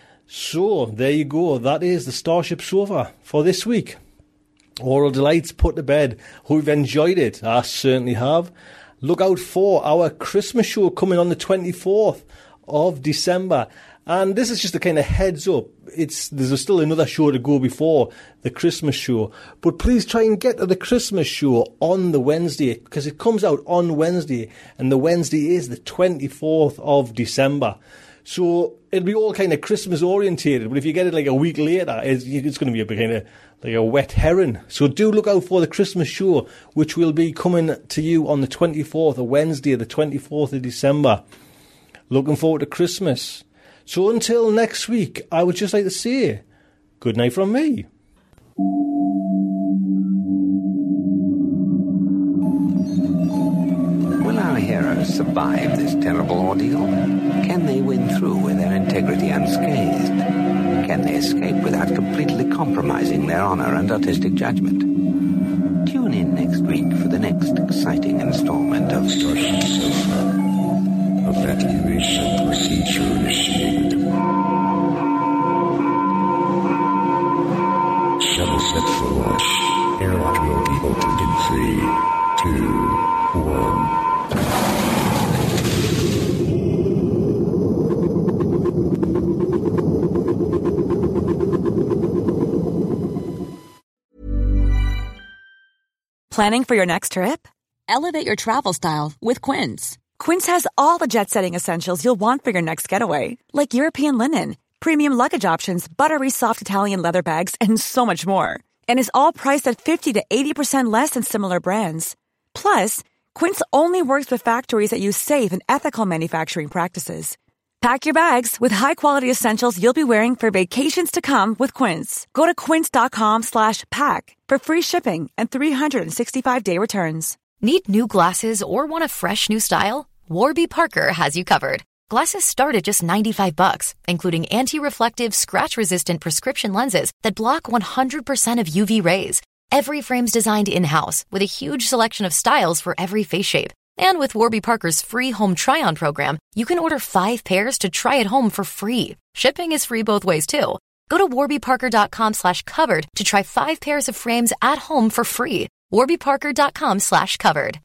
So, there you go. That is the Starship Sofa for this week. Oral Delights put to bed. Hope you've enjoyed it. I certainly have. Look out for our Christmas show coming on the twenty-fourth of December. And this is just a kind of heads up. It's there's still another show to go before the Christmas show. But please try and get to the Christmas show on the Wednesday, because it comes out on Wednesday, and the Wednesday is the twenty-fourth of December. So it'll be all kind of Christmas orientated. But if you get it like a week later, it's, it's going to be a bit kind of like a wet herring. So do look out for the Christmas show, which will be coming to you on the twenty-fourth, of Wednesday, the twenty-fourth of December. Looking forward to Christmas. So until next week, I would just like to say good night from me. Will our heroes survive this terrible ordeal? Can they win through with their integrity unscathed? Can they escape without completely compromising their honor and artistic judgment? Tune in next week for the next exciting installment of Starship Sofa. Evacuation procedure initiated. Shuttle set for launch. Airlock will be opened in three, two, one. Planning for your next trip? Elevate your travel style with Quince. Quince has all the jet-setting essentials you'll want for your next getaway, like European linen, premium luggage options, buttery soft Italian leather bags, and so much more. And is all priced at fifty to eighty percent less than similar brands. Plus, Quince only works with factories that use safe and ethical manufacturing practices. Pack your bags with high-quality essentials you'll be wearing for vacations to come with Quince. Go to quince.com slash pack for free shipping and three sixty-five day returns. Need new glasses or want a fresh new style? Warby Parker has you covered. Glasses start at just ninety-five bucks, including anti-reflective, scratch-resistant prescription lenses that block one hundred percent of U V rays. Every frame's designed in-house with a huge selection of styles for every face shape. And with Warby Parker's free home try-on program, you can order five pairs to try at home for free. Shipping is free both ways, too. Go to warbyparker.com slash covered to try five pairs of frames at home for free. warbyparker.com slash covered.